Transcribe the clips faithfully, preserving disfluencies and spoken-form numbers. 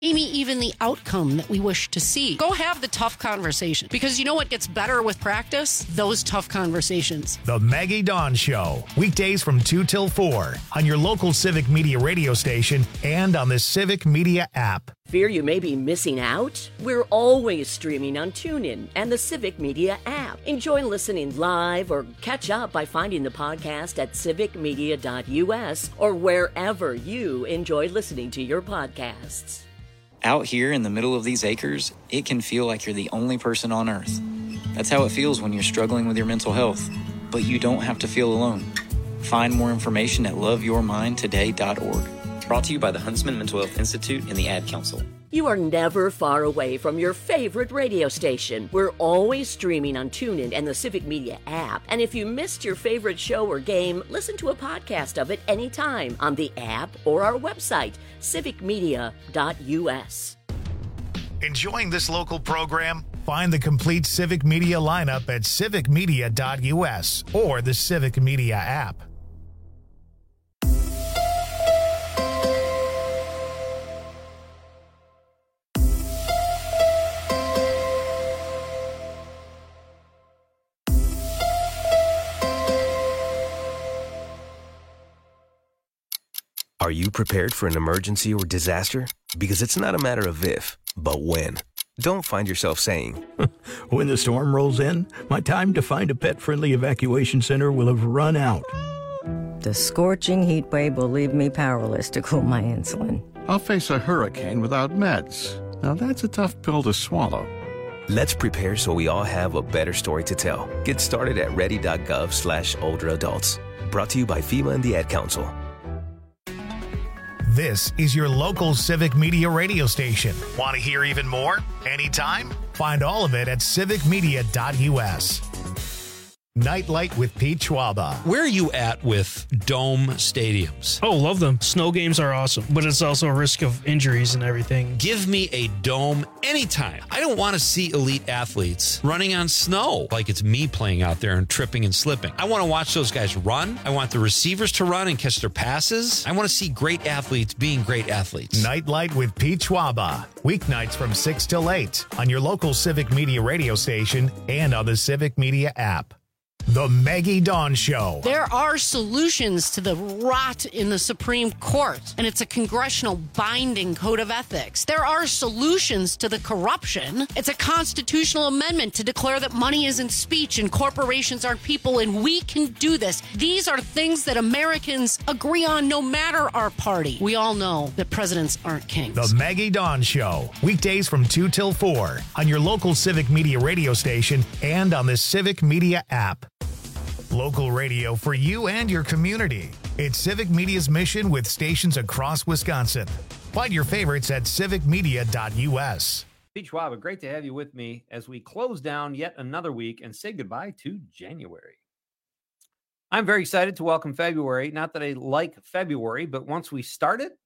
Maybe even the outcome that we wish to see. Go have the tough conversation, because you know what gets better with practice? Those tough conversations. The Maggie Dawn Show, weekdays from two till four on your local Civic Media radio station and on the Civic Media app. Fear you may be missing out? We're always streaming on TuneIn and the Civic Media app. Enjoy listening live or catch up by finding the podcast at civic media dot u s or wherever you enjoy listening to your podcasts. Out here in the middle of these acres, it can feel like you're the only person on Earth. That's how it feels when you're struggling with your mental health. But you don't have to feel alone. Find more information at love your mind today dot org. Brought to you by the Huntsman Mental Health Institute and the Ad Council. You are never far away from your favorite radio station. We're always streaming on TuneIn and the Civic Media app. And if you missed your favorite show or game, listen to a podcast of it anytime on the app or our website, civic media dot u s. Enjoying this local program? Find the complete Civic Media lineup at civic media dot u s or the Civic Media app. Are you prepared for an emergency or disaster? Because it's not a matter of if, but when. Don't find yourself saying, when the storm rolls in, my time to find a pet-friendly evacuation center will have run out. The scorching heat wave will leave me powerless to cool my insulin. I'll face a hurricane without meds. Now that's a tough pill to swallow. Let's prepare so we all have a better story to tell. Get started at ready dot gov slash older adults. Brought to you by FEMA and the Ad Council. This is your local Civic Media radio station. Want to hear even more? Anytime? Find all of it at civic media dot u s. Nightlight with Pete Schwaba. Where are you at with dome stadiums? Oh, love them. Snow games are awesome, but it's also a risk of injuries and everything. Give me a dome anytime. I don't want to see elite athletes running on snow like it's me playing out there and tripping and slipping. I want to watch those guys run. I want the receivers to run and catch their passes. I want to see great athletes being great athletes. Nightlight with Pete Schwaba. Weeknights from six till eight on your local Civic Media radio station and on the Civic Media app. The Maggie Dawn Show. There are solutions to the rot in the Supreme Court, and it's a congressional binding code of ethics. There are solutions to the corruption. It's a constitutional amendment to declare that money isn't speech and corporations aren't people, and we can do this. These are things that Americans agree on no matter our party. We all know that presidents aren't kings. The Maggie Dawn Show. Weekdays from two till four on your local Civic Media radio station and on the Civic Media app. Local radio for you and your community. It's Civic Media's mission with stations across Wisconsin. Find your favorites at civic media dot u s. Pete Schwab, great to have you with me as we close down yet another week and say goodbye to January. I'm very excited to welcome February. Not that I like February, but once we start it,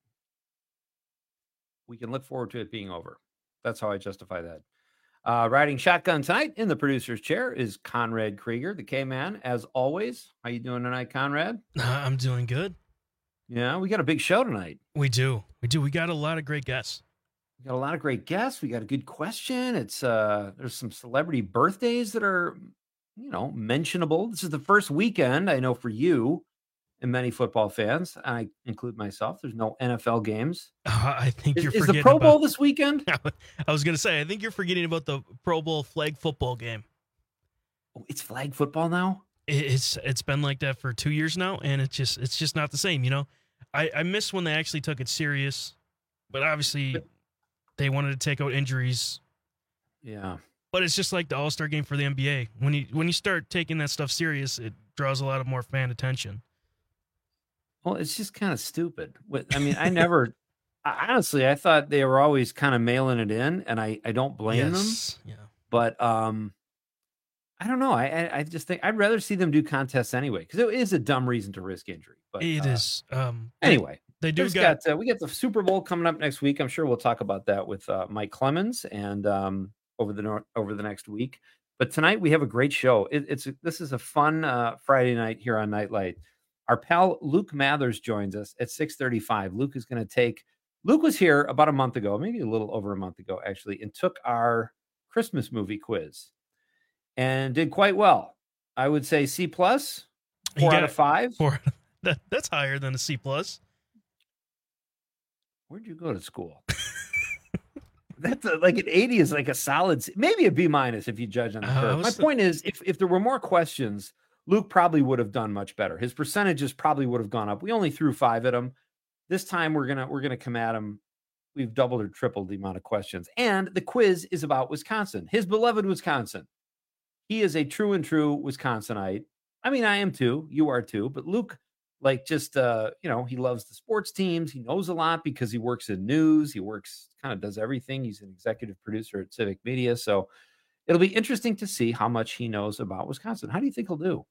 we can look forward to it being over. That's how I justify that. Uh, riding shotgun tonight in the producer's chair is Conrad Krieger, the K-Man, as always. How you doing tonight, Conrad? Uh, I'm doing good. Yeah, we got a big show tonight. We do. We do. We got a lot of great guests. We got a lot of great guests. We got a good question. It's uh, there's some celebrity birthdays that are, you know, mentionable. This is the first weekend, I know, for you and many football fans. I include myself. There's no N F L games. Uh, I think is, you're is forgetting the Pro Bowl about, this weekend? I was going to say, I think you're forgetting about the Pro Bowl flag football game. Oh, it's flag football now? It, it's it's been like that for two years now, and it's just it's just not the same. You know, I, I miss when they actually took it serious, but obviously but, they wanted to take out injuries. Yeah. But it's just like the All-Star game for the N B A. When you when you start taking that stuff serious, it draws a lot of more fan attention. Well, it's just kind of stupid. I mean, I never, honestly, I thought they were always kind of mailing it in, and I, I don't blame yes. them. Yeah. But um, I don't know. I I just think I'd rather see them do contests anyway, because it is a dumb reason to risk injury. But it uh, is. Um, anyway, they, they do got, got uh, we got the Super Bowl coming up next week. I'm sure we'll talk about that with uh, Mike Clemens and um, over the nor- over the next week. But tonight we have a great show. It, it's this is a fun uh, Friday night here on Nightlight. Our pal Luke Mathers joins us at six thirty-five. Luke is going to take Luke was here about a month ago, maybe a little over a month ago, actually, and took our Christmas movie quiz and did quite well. I would say C plus, four out of five. Four, that, that's higher than a C plus. Where'd you go to school? That's a, like an eighty is like a solid, C, maybe a B minus if you judge on the curve. Uh, My the... point is, if, if there were more questions, Luke probably would have done much better. His percentages probably would have gone up. We only threw five at him. This time we're gonna we're gonna come at him. We've doubled or tripled the amount of questions. And the quiz is about Wisconsin, his beloved Wisconsin. He is a true and true Wisconsinite. I mean, I am too. You are too. But Luke, like, just, uh, you know, he loves the sports teams. He knows a lot because he works in news. He works, kind of does everything. He's an executive producer at Civic Media. So it'll be interesting to see how much he knows about Wisconsin. How do you think he'll do?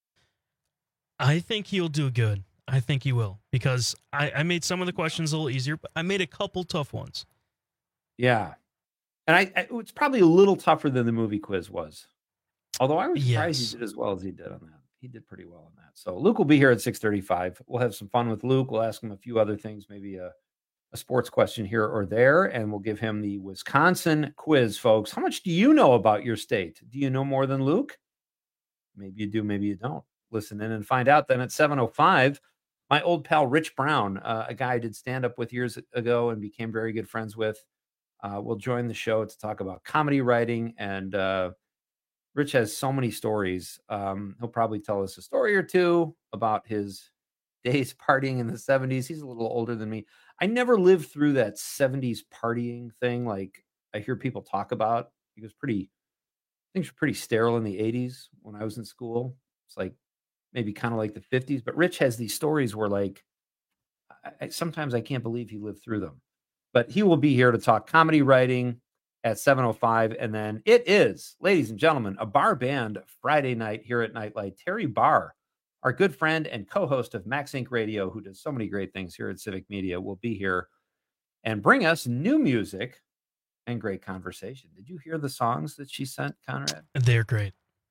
I think he'll do good. I think he will, because I, I made some of the questions a little easier, but I made a couple tough ones. Yeah. And I, I it's probably a little tougher than the movie quiz was. Although I was surprised yes. he did as well as he did on that. He did pretty well on that. So Luke will be here at six thirty-five. We'll have some fun with Luke. We'll ask him a few other things, maybe a, a sports question here or there, and we'll give him the Wisconsin quiz, folks. How much do you know about your state? Do you know more than Luke? Maybe you do, maybe you don't. Listen in and find out. Then at seven oh five, my old pal Rich Brown, uh, a guy I did stand up with years ago and became very good friends with, uh, will join the show to talk about comedy writing. And uh, Rich has so many stories. Um, he'll probably tell us a story or two about his days partying in the seventies. He's a little older than me. I never lived through that seventies partying thing like I hear people talk about. It was pretty, things were pretty sterile in the eighties when I was in school. It's like maybe kind of like the fifties. But Rich has these stories where, like, I, sometimes I can't believe he lived through them. But he will be here to talk comedy writing at seven oh five. And then it is, ladies and gentlemen, a bar band Friday night here at Nightlight. Terry Barr, our good friend and co-host of Max Inc Radio, who does so many great things here at Civic Media, will be here and bring us new music and great conversation. Did you hear the songs that she sent, Conrad? They're great.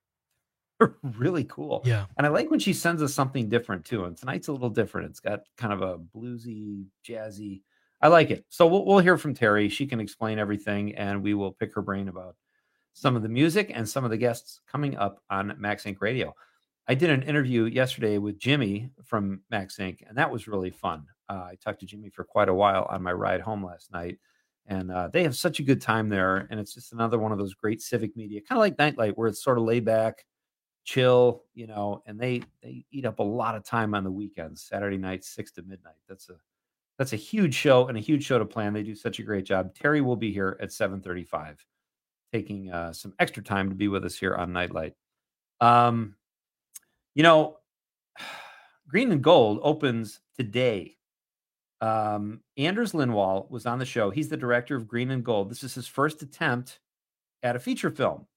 Really cool. Yeah. And I like when she sends us something different too. And tonight's a little different. It's got kind of a bluesy, jazzy. I like it. So we'll, we'll hear from Terry. She can explain everything, and we will pick her brain about some of the music and some of the guests coming up on Max Inc Radio. I did an interview yesterday with Jimmy from Max Inc, and that was really fun. Uh, I talked to Jimmy for quite a while on my ride home last night, and uh, they have such a good time there. And it's just another one of those great Civic Media, kind of like Nightlight, where it's sort of laid back, chill, you know, and they they eat up a lot of time on the weekends, Saturday night, six to midnight. That's a that's a huge show and a huge show to plan. They do such a great job. Terry will be here at seven thirty-five, taking uh, some extra time to be with us here on Nightlight. Um, you know, Green and Gold opens today. Um, Anders Lindwall was on the show. He's the director of Green and Gold. This is his first attempt at a feature film.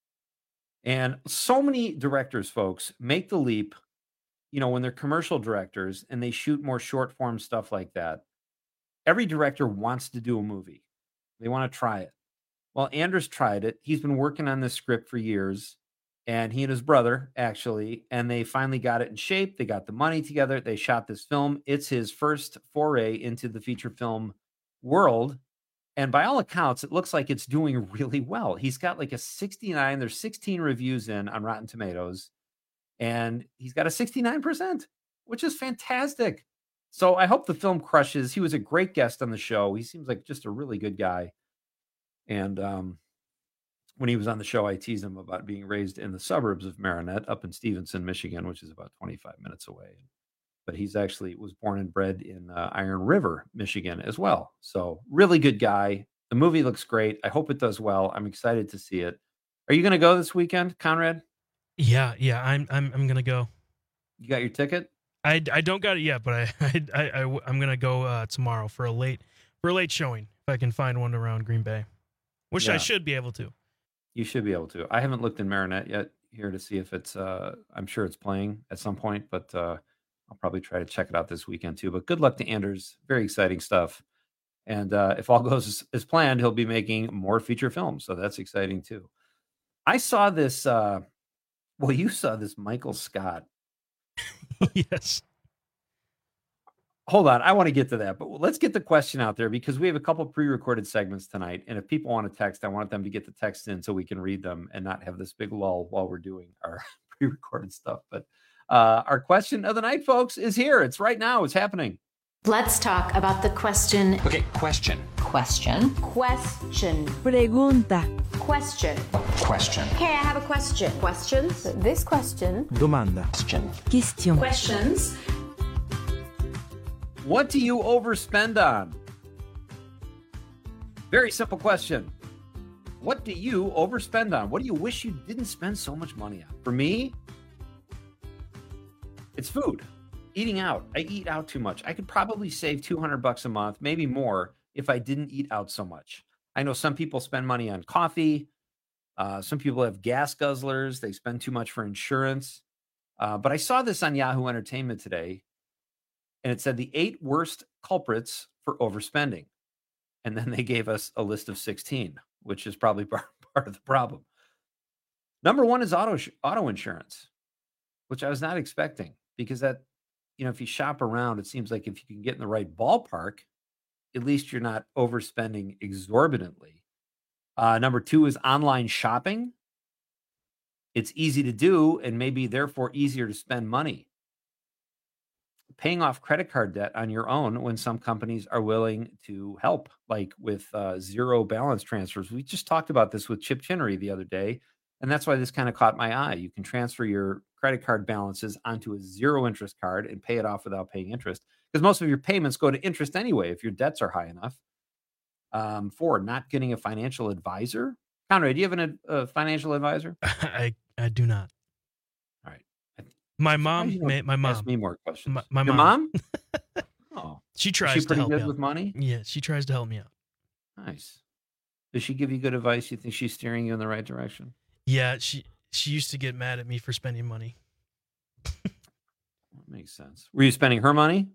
And so many directors, folks, make the leap, you know, when they're commercial directors and they shoot more short form stuff like that. Every director wants to do a movie. They want to try it. Well, Anders tried it. He's been working on this script for years, and he and his brother, actually, and they finally got it in shape. They got the money together. They shot this film. It's his first foray into the feature film world. And by all accounts, it looks like it's doing really well. He's got like a sixty-nine. There's sixteen reviews in on Rotten Tomatoes, and he's got a sixty-nine percent, which is fantastic. So I hope the film crushes. He was a great guest on the show. He seems like just a really good guy. And um, when he was on the show, I teased him about being raised in the suburbs of Marinette up in Stevenson, Michigan, which is about twenty-five minutes away. But he's actually was born and bred in uh, Iron River, Michigan as well. So really good guy. The movie looks great. I hope it does well. I'm excited to see it. Are you going to go this weekend, Conrad? Yeah, yeah, I'm I'm I'm going to go. You got your ticket? I, I don't got it yet, but I I, I, I I'm going to go uh, tomorrow for a late for a late showing if I can find one around Green Bay. Which yeah. I should be able to. You should be able to. I haven't looked in Marinette yet here to see if it's uh I'm sure it's playing at some point, but uh I'll probably try to check it out this weekend too. But good luck to Anders. Very exciting stuff. And uh, if all goes as, as planned, he'll be making more feature films. So that's exciting too. I saw this. Uh, well, you saw this Michael Scott. Yes. hold on. I want to get to that, but let's get the question out there because we have a couple pre-recorded segments tonight. And if people want to text, I want them to get the text in so we can read them and not have this big lull while we're doing our pre-recorded stuff. But uh, our question of the night, folks, is here. It's right now. It's happening. Let's talk about the question. Okay, question. Question. Question. Pregunta. Question. Question. Okay, I have a question. Questions? This question. Domanda. Question. Question. Questions. What do you overspend on? Very simple question. What do you overspend on? What do you wish you didn't spend so much money on? For me, it's food. Eating out. I eat out too much. I could probably save two hundred bucks a month, maybe more, if I didn't eat out so much. I know some people spend money on coffee. Uh, some people have gas guzzlers. They spend too much for insurance. Uh, but I saw this on Yahoo Entertainment today, and it said the eight worst culprits for overspending. And then they gave us a list of sixteen, which is probably part, part of the problem. Number one is auto auto insurance, which I was not expecting because that, you know, if you shop around, it seems like if you can get in the right ballpark, at least you're not overspending exorbitantly. Uh, number two is online shopping. It's easy to do and maybe therefore easier to spend money. Paying off credit card debt on your own when some companies are willing to help, like with uh, zero balance transfers. We just talked about this with Chip Chinnery the other day, and that's why this kind of caught my eye. You can transfer your credit card balances onto a zero interest card and pay it off without paying interest because most of your payments go to interest anyway if your debts are high enough. Um, four, not getting a financial advisor. Conrad, do you have an, a financial advisor? I, I do not. All right. My mom, my, my mom. Ask me more questions. My, my Your mom? mom? Oh, she tries Is she pretty to help good me out. with money? Yeah, she tries to help me out. Nice. Does she give you good advice? You think she's steering you in the right direction? Yeah, she she used to get mad at me for spending money. That makes sense. Were you spending her money?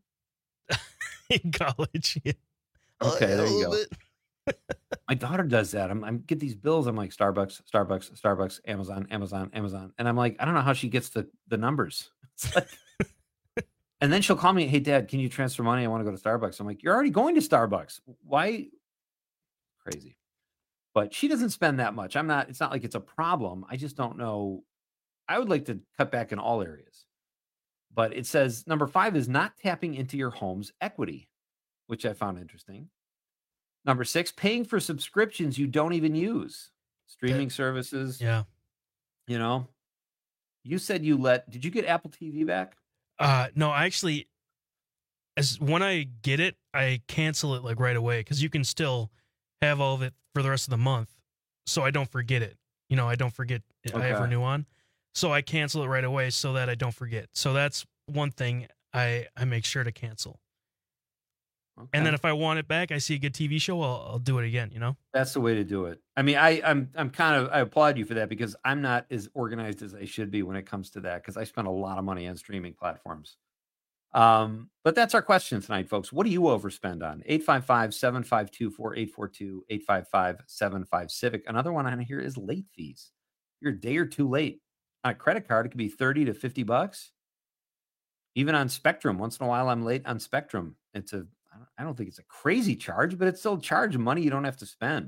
In college, yeah. Okay, there you go. Bit. My daughter does that. I'm, I'm get these bills. I'm like Starbucks, Starbucks, Starbucks, Amazon, Amazon, Amazon, and I'm like, I don't know how she gets the the numbers. It's like, and then she'll call me, hey, Dad, can you transfer money? I want to go to Starbucks. I'm like, you're already going to Starbucks. Why? Crazy. But she doesn't spend that much. I'm not. It's not like it's a problem. I just don't know. I would like to cut back in all areas. But it says number five is not tapping into your home's equity, which I found interesting. Number six, paying for subscriptions you don't even use. Streaming that, services. Yeah. You know, you said you let, did you get Apple T V back? Uh, no, I actually, as when I get it, I cancel it like right away because you can still have all of it for the rest of the month. So I don't forget it. You know, I don't forget okay. I ever knew on. So I cancel it right away so that I don't forget. So that's one thing I, I make sure to cancel. Okay. And then if I want it back, I see a good T V show, I'll, I'll do it again, you know? That's the way to do it. I mean, I, I'm I'm kind of, I applaud you for that because I'm not as organized as I should be when it comes to that because I spend a lot of money on streaming platforms. Um, but that's our question tonight, folks. What do you overspend on? eight five five, seven five two, four eight four two, eight five five, seven five Civic. Another one on here is late fees. You're a day or two late. On a credit card, it could be thirty to fifty bucks. Even on Spectrum, once in a while I'm late on Spectrum. It's a, I don't think it's a crazy charge, but it's still a charge of money you don't have to spend.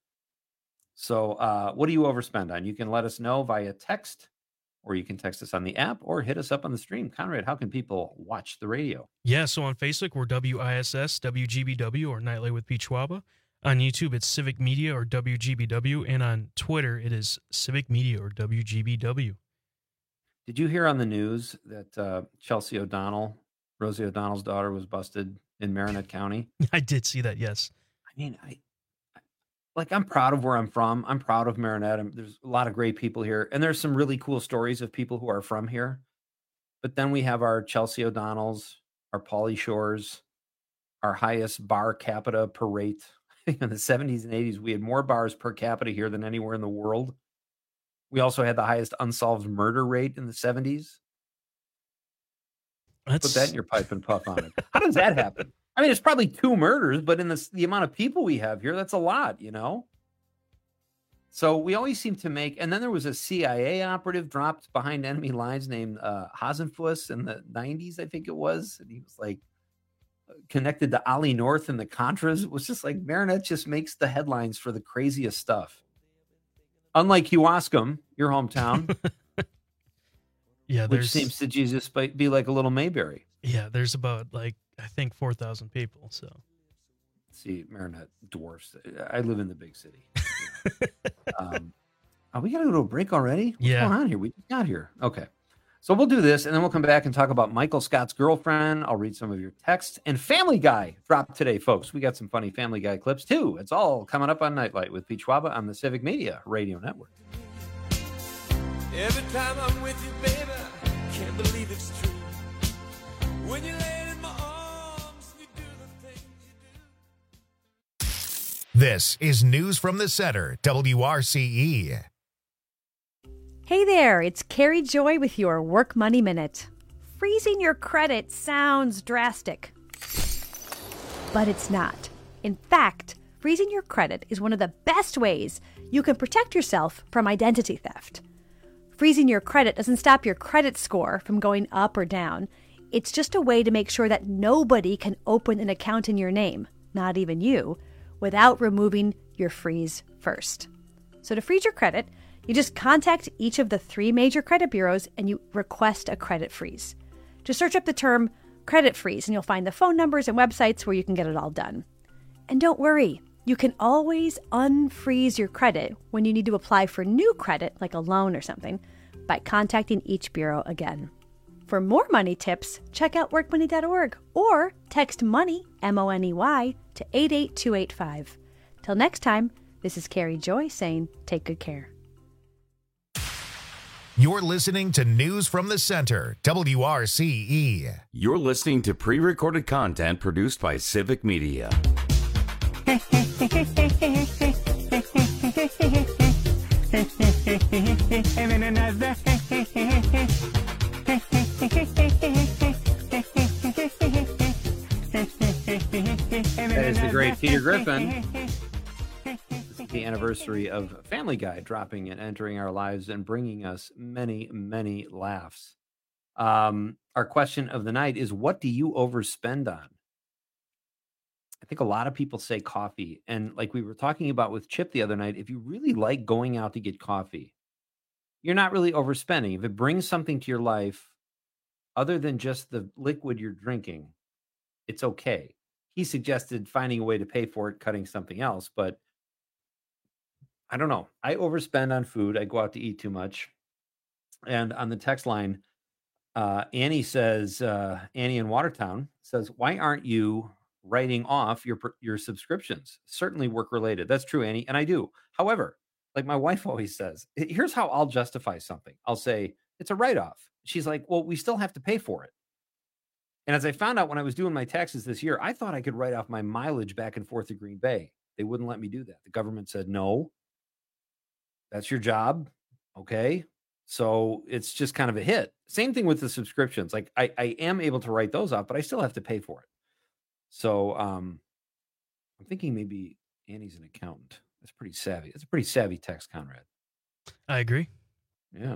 So uh, what do you overspend on? You can let us know via text, or you can text us on the app, or hit us up on the stream. Conrad, how can people watch the radio? Yeah, so on Facebook, we're W I S S, W G B W, or Nightlight with Pete Schwaba. On YouTube, it's Civic Media or W G B W. And on Twitter, it is Civic Media or W G B W. Did you hear on the news that uh, Chelsea O'Donnell, Rosie O'Donnell's daughter, was busted in Marinette County? I did see that, yes. I mean, I like I'm proud of where I'm from. I'm proud of Marinette. I'm, there's a lot of great people here. And there's some really cool stories of people who are from here. But then we have our Chelsea O'Donnells, our Pauly Shores, our highest bar capita per rate. In the seventies and eighties, we had more bars per capita here than anywhere in the world. We also had the highest unsolved murder rate in the seventies. That's... Put that in your pipe and puff on it. How does that happen? I mean, it's probably two murders, but in the, the amount of people we have here, that's a lot, you know? So we always seem to make, and then there was a C I A operative dropped behind enemy lines named uh, Hasenfuss in the nineties, I think it was. And he was like, connected to Ollie North and the Contras. It was just like Marinette just makes the headlines for the craziest stuff. Unlike Huascom, your hometown, yeah, which there's, seems to just be like a little Mayberry. Yeah, there's about like I think four thousand people. So, see, Marinette dwarfs. I live in the big city. um, oh, we got to go to a break already. What's yeah. going on here? We just got here. Okay. So we'll do this, and then we'll come back and talk about Michael Scott's girlfriend. I'll read some of your texts. And Family Guy dropped today, folks. We got some funny Family Guy clips, too. It's all coming up on Nightlight with Pete Schwaba on the Civic Media Radio Network. Every time I'm with you, baby, I can't believe it's true. When you lay in my arms, you do the things you do. This is News from the Center, W R C E. Hey there, it's Carrie Joy with your Work Money Minute. Freezing your credit sounds drastic, but it's not. In fact, freezing your credit is one of the best ways you can protect yourself from identity theft. Freezing your credit doesn't stop your credit score from going up or down. It's just a way to make sure that nobody can open an account in your name, not even you, without removing your freeze first. So to freeze your credit, you just contact each of the three major credit bureaus and you request a credit freeze. Just search up the term credit freeze and you'll find the phone numbers and websites where you can get it all done. And don't worry, you can always unfreeze your credit when you need to apply for new credit, like a loan or something, by contacting each bureau again. For more money tips, check out work money dot org or text MONEY, M O N E Y, to eight eight two eight five. Till next time, this is Carrie Joy saying take good care. You're listening to News from the Center, W R C E. You're listening to pre-recorded content produced by Civic Media. That is the great Peter Griffin. This is the anniversary of Family Guy dropping and entering our lives and bringing us many, many laughs. Um, our question of the night is, what do you overspend on? I think a lot of people say coffee. And like we were talking about with Chip the other night, if you really like going out to get coffee, you're not really overspending. If it brings something to your life other than just the liquid you're drinking, it's okay. He suggested finding a way to pay for it, cutting something else, but I don't know. I overspend on food. I go out to eat too much. And on the text line, uh, Annie says, uh, Annie in Watertown says, why aren't you writing off your your subscriptions? Certainly work related. That's true, Annie. And I do. However, like my wife always says, here's how I'll justify something. I'll say, it's a write-off. She's like, well, we still have to pay for it. And as I found out when I was doing my taxes this year, I thought I could write off my mileage back and forth to Green Bay. They wouldn't let me do that. The government said, no, that's your job. Okay. So it's just kind of a hit. Same thing with the subscriptions. Like I, I am able to write those off, but I still have to pay for it. So um, I'm thinking maybe Annie's an accountant. That's pretty savvy. That's a pretty savvy text, Conrad. I agree. Yeah.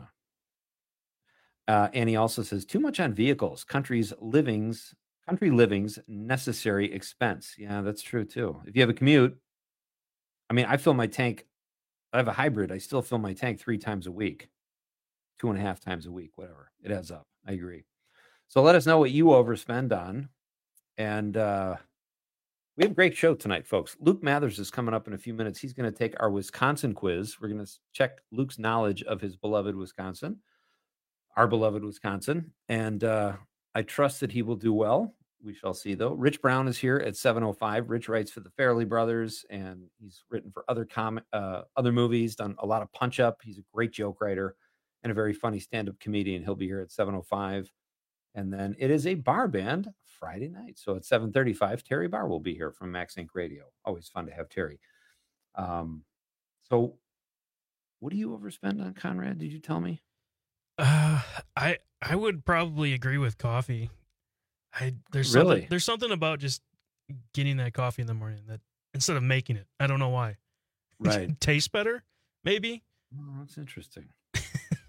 Uh, Annie also says, too much on vehicles, country's livings, country living's necessary expense. Yeah, that's true too. If you have a commute, I mean, I fill my tank. I have a hybrid. I still fill my tank three times a week, two and a half times a week, whatever. It adds up. I agree. So let us know what you overspend on. And uh, we have a great show tonight, folks. Luke Mathers is coming up in a few minutes. He's going to take our Wisconsin quiz. We're going to check Luke's knowledge of his beloved Wisconsin, our beloved Wisconsin. And uh, I trust that he will do well. We shall see, though. Rich Brown is here at seven oh five. Rich writes for the Farrelly Brothers, and he's written for other com- uh, other movies, done a lot of Punch Up. He's a great joke writer and a very funny stand-up comedian. He'll be here at seven oh five. And then it is a bar band Friday night. So at seven thirty-five, Terry Barr will be here from Max Inc Radio. Always fun to have Terry. Um, so what do you overspend on, Conrad? Did you tell me? Uh, I I would probably agree with coffee. I there's Really? something, there's something about just getting that coffee in the morning that instead of making it, I don't know why. Right. It tastes better, maybe. Oh, that's interesting.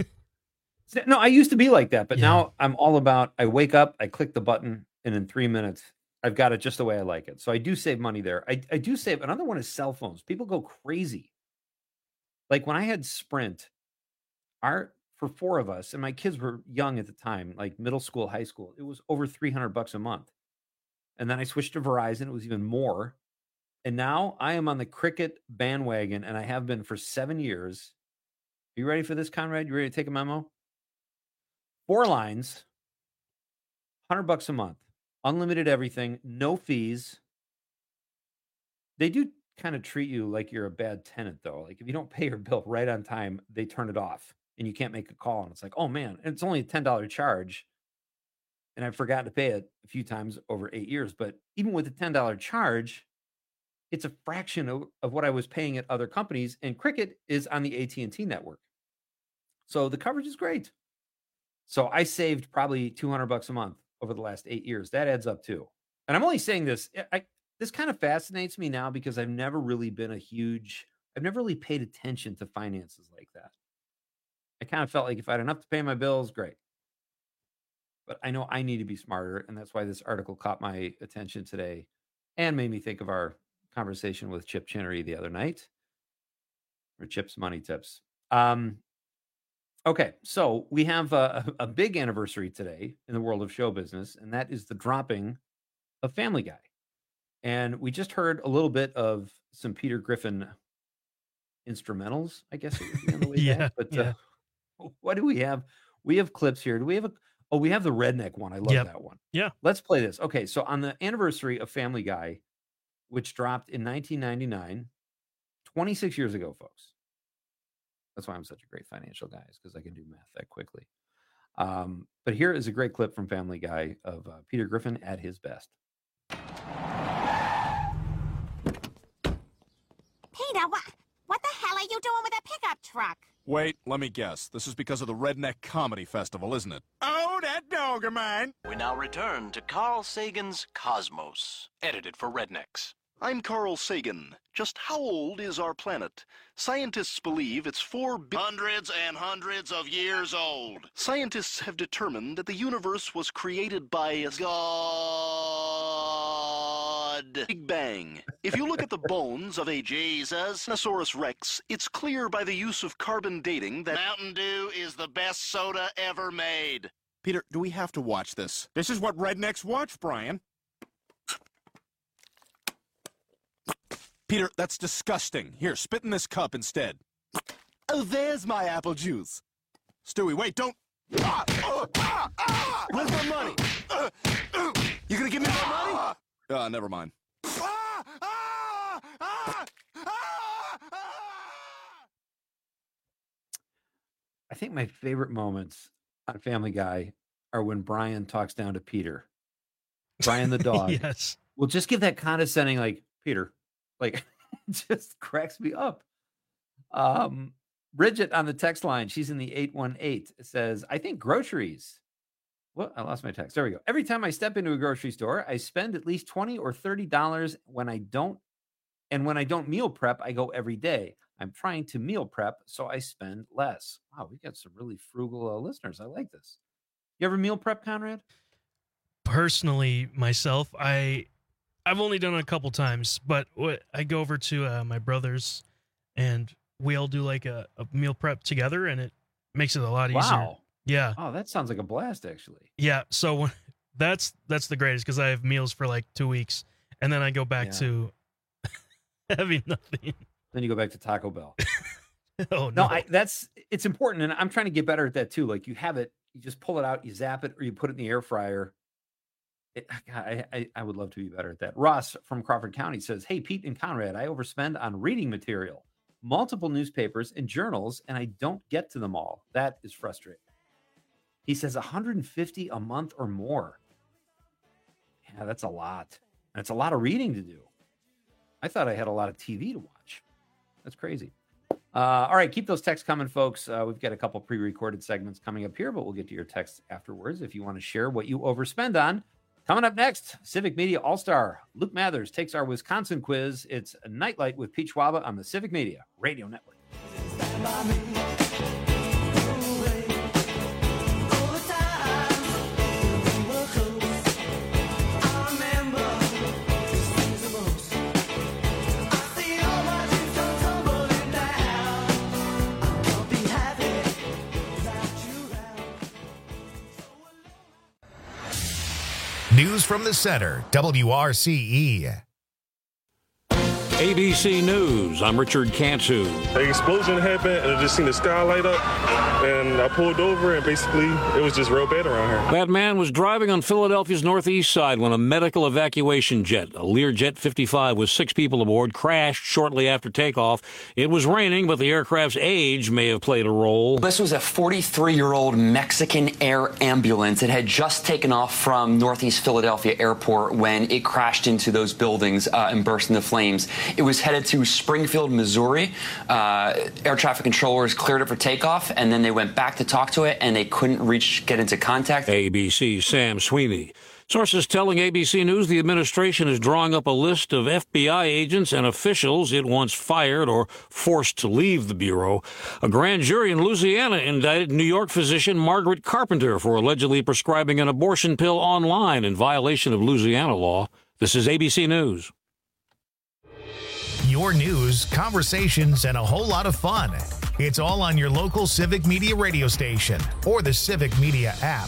No, I used to be like that, but Yeah. now I'm all about, I wake up, I click the button, and in three minutes, I've got it just the way I like it. So I do save money there. I, I do save. Another one is cell phones. People go crazy. Like when I had Sprint, our for four of us, and my kids were young at the time, like middle school, high school, it was over three hundred bucks a month. And then I switched to Verizon. It was even more. And now I am on the Cricket bandwagon, and I have been for seven years. Are you ready for this, Conrad? You ready to take a memo? Four lines, one hundred bucks a month, unlimited everything, no fees. They do kind of treat you like you're a bad tenant, though. Like if you don't pay your bill right on time, they turn it off and you can't make a call. And it's like, oh man, and it's only a ten dollars charge. And I forgot to pay it a few times over eight years. But even with a ten dollars charge, it's a fraction of, of what I was paying at other companies. And Cricket is on the A T and T network. So the coverage is great. So I saved probably two hundred bucks a month over the last eight years. That adds up too. And I'm only saying this. I, this kind of fascinates me now because I've never really been a huge, I've never really paid attention to finances like that. I kind of felt like if I had enough to pay my bills, great. But I know I need to be smarter. And that's why this article caught my attention today and made me think of our conversation with Chip Chinnery the other night, or Chip's Money Tips. Um, okay, so we have a, a big anniversary today in the world of show business, and that is the dropping of Family Guy. And we just heard a little bit of some Peter Griffin instrumentals, I guess it would be on the way yeah, back. But yeah. uh, what do we have? We have clips here. Do we have a? Oh, we have the redneck one. I love Yep. that one. Yeah. Let's play this. Okay, so on the anniversary of Family Guy, which dropped in nineteen ninety-nine, twenty-six years ago, folks. That's why I'm such a great financial guy, is because I can do math that quickly. Um, but here is a great clip from Family Guy of uh, Peter Griffin at his best. Peter, what, what the hell are you doing with a pickup truck? Wait, let me guess. This is because of the Redneck Comedy Festival, isn't it? Oh, that dog of mine. We now return to Carl Sagan's Cosmos, edited for Rednecks. I'm Carl Sagan. Just how old is our planet? Scientists believe it's four bi- Hundreds and hundreds of years old. Scientists have determined that the universe was created by a God. Big Bang. If you look at the bones of a Jesus Tyrannosaurus Rex, it's clear by the use of carbon dating that Mountain Dew is the best soda ever made. Peter, do we have to watch this? This is what rednecks watch, Brian. Peter, that's disgusting. Here, spit in this cup instead. Oh, there's my apple juice. Stewie, wait, don't... Ah, ah, ah, ah, where's my money? Uh, uh, you gonna give me my money? Uh, never mind. Ah, ah, ah, ah, I think my favorite moments on Family Guy are when Brian talks down to Peter. Brian the dog. Yes. Will just give that condescending, like, Peter. Like, it just cracks me up. Um, Bridget on the text line, she's in the eight one eight, says, I think groceries. Well, I lost my text. There we go. Every time I step into a grocery store, I spend at least twenty or thirty dollars when I don't. And when I don't meal prep, I go every day. I'm trying to meal prep, so I spend less. Wow, we got some really frugal uh, listeners. I like this. You ever meal prep, Conrad? Personally, myself, I, I've only done it a couple times, but what, I go over to uh, my brother's, and we all do like a, a meal prep together, and it makes it a lot easier. Wow. Yeah. Oh, that sounds like a blast, actually. Yeah. So that's that's the greatest because I have meals for like two weeks, and then I go back Yeah. to having nothing. Then you go back to Taco Bell. Oh No, no! I, that's it's important, and I'm trying to get better at that too. Like you have it, you just pull it out, you zap it, or you put it in the air fryer. It, God, I, I I would love to be better at that. Ross from Crawford County says, "Hey Pete and Conrad, I overspend on reading material, multiple newspapers and journals, and I don't get to them all. That is frustrating." He says one hundred fifty a month or more. Yeah, that's a lot. That's a lot of reading to do. I thought I had a lot of T V to watch. That's crazy. Uh, all right, keep those texts coming, folks. Uh, we've got a couple pre-recorded segments coming up here, but we'll get to your texts afterwards if you want to share what you overspend on. Coming up next, Civic Media All-Star Luke Mathers takes our Wisconsin quiz. It's a Nightlight with Pete Schwaba on the Civic Media Radio Network. I remember News from the center, W R C E. A B C News, I'm Richard Cantu. An explosion happened, and I just seen the sky light up, and I pulled over, and basically, it was just real bad around here. That man was driving on Philadelphia's northeast side when a medical evacuation jet, a Learjet fifty-five with six people aboard, crashed shortly after takeoff. It was raining, but the aircraft's age may have played a role. This was a forty-three-year-old Mexican air ambulance. It had just taken off from Northeast Philadelphia Airport when it crashed into those buildings uh, and burst into flames. It was headed to Springfield, Missouri. Uh, air traffic controllers cleared it for takeoff, and then they went back to talk to it, and they couldn't reach, get into contact. A B C's Sam Sweeney. Sources telling A B C News the administration is drawing up a list of F B I agents and officials it wants fired or forced to leave the Bureau. A grand jury in Louisiana indicted New York physician Margaret Carpenter for allegedly prescribing an abortion pill online in violation of Louisiana law. This is A B C News. Your news, conversations, and a whole lot of fun. It's all on your local Civic Media radio station or the Civic Media app.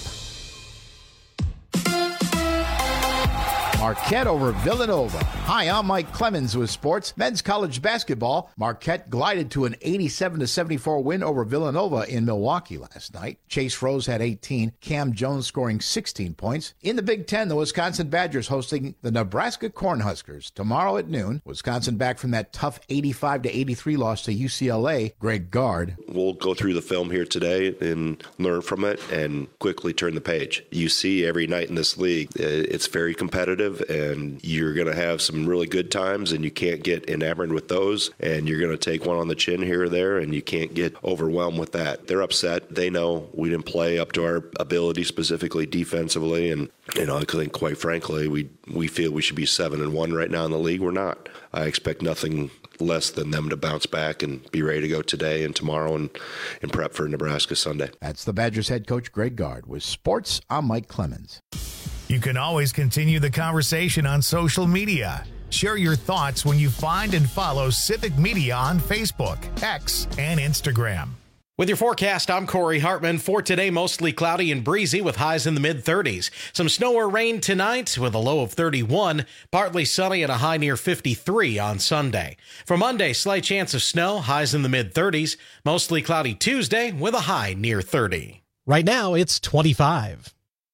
Marquette over Villanova. Hi, I'm Mike Clemens with sports. Men's college basketball. Marquette glided to an eighty-seven to seventy-four win over Villanova in Milwaukee last night. Chase Rose had eighteen. Cam Jones scoring sixteen points. In the Big Ten, the Wisconsin Badgers hosting the Nebraska Cornhuskers tomorrow at noon. Wisconsin back from that tough eighty-five to eighty-three loss to U C L A. Greg Gard. We'll go through the film here today and learn from it and quickly turn the page. You see every night in this league, it's very competitive, and you're going to have some really good times, and you can't get enamored with those, and you're going to take one on the chin here or there, and you can't get overwhelmed with that. They're upset. They know we didn't play up to our ability, specifically defensively, and you know, I think quite frankly, we we feel we should be seven and one right now in the league. We're not. I expect nothing less than them to bounce back and be ready to go today and tomorrow and, and prep for Nebraska Sunday. That's the Badgers head coach Greg Gard. With sports, I'm Mike Clemens. You can always continue the conversation on social media. Share your thoughts when you find and follow Civic Media on Facebook, X, and Instagram. With your forecast, I'm Corey Hartman. For today, mostly cloudy and breezy with highs in the mid-thirties. Some snow or rain tonight with a low of thirty-one. Partly sunny and a high near fifty-three on Sunday. For Monday, slight chance of snow, highs in the mid-thirties. Mostly cloudy Tuesday with a high near thirty. Right now, it's twenty-five.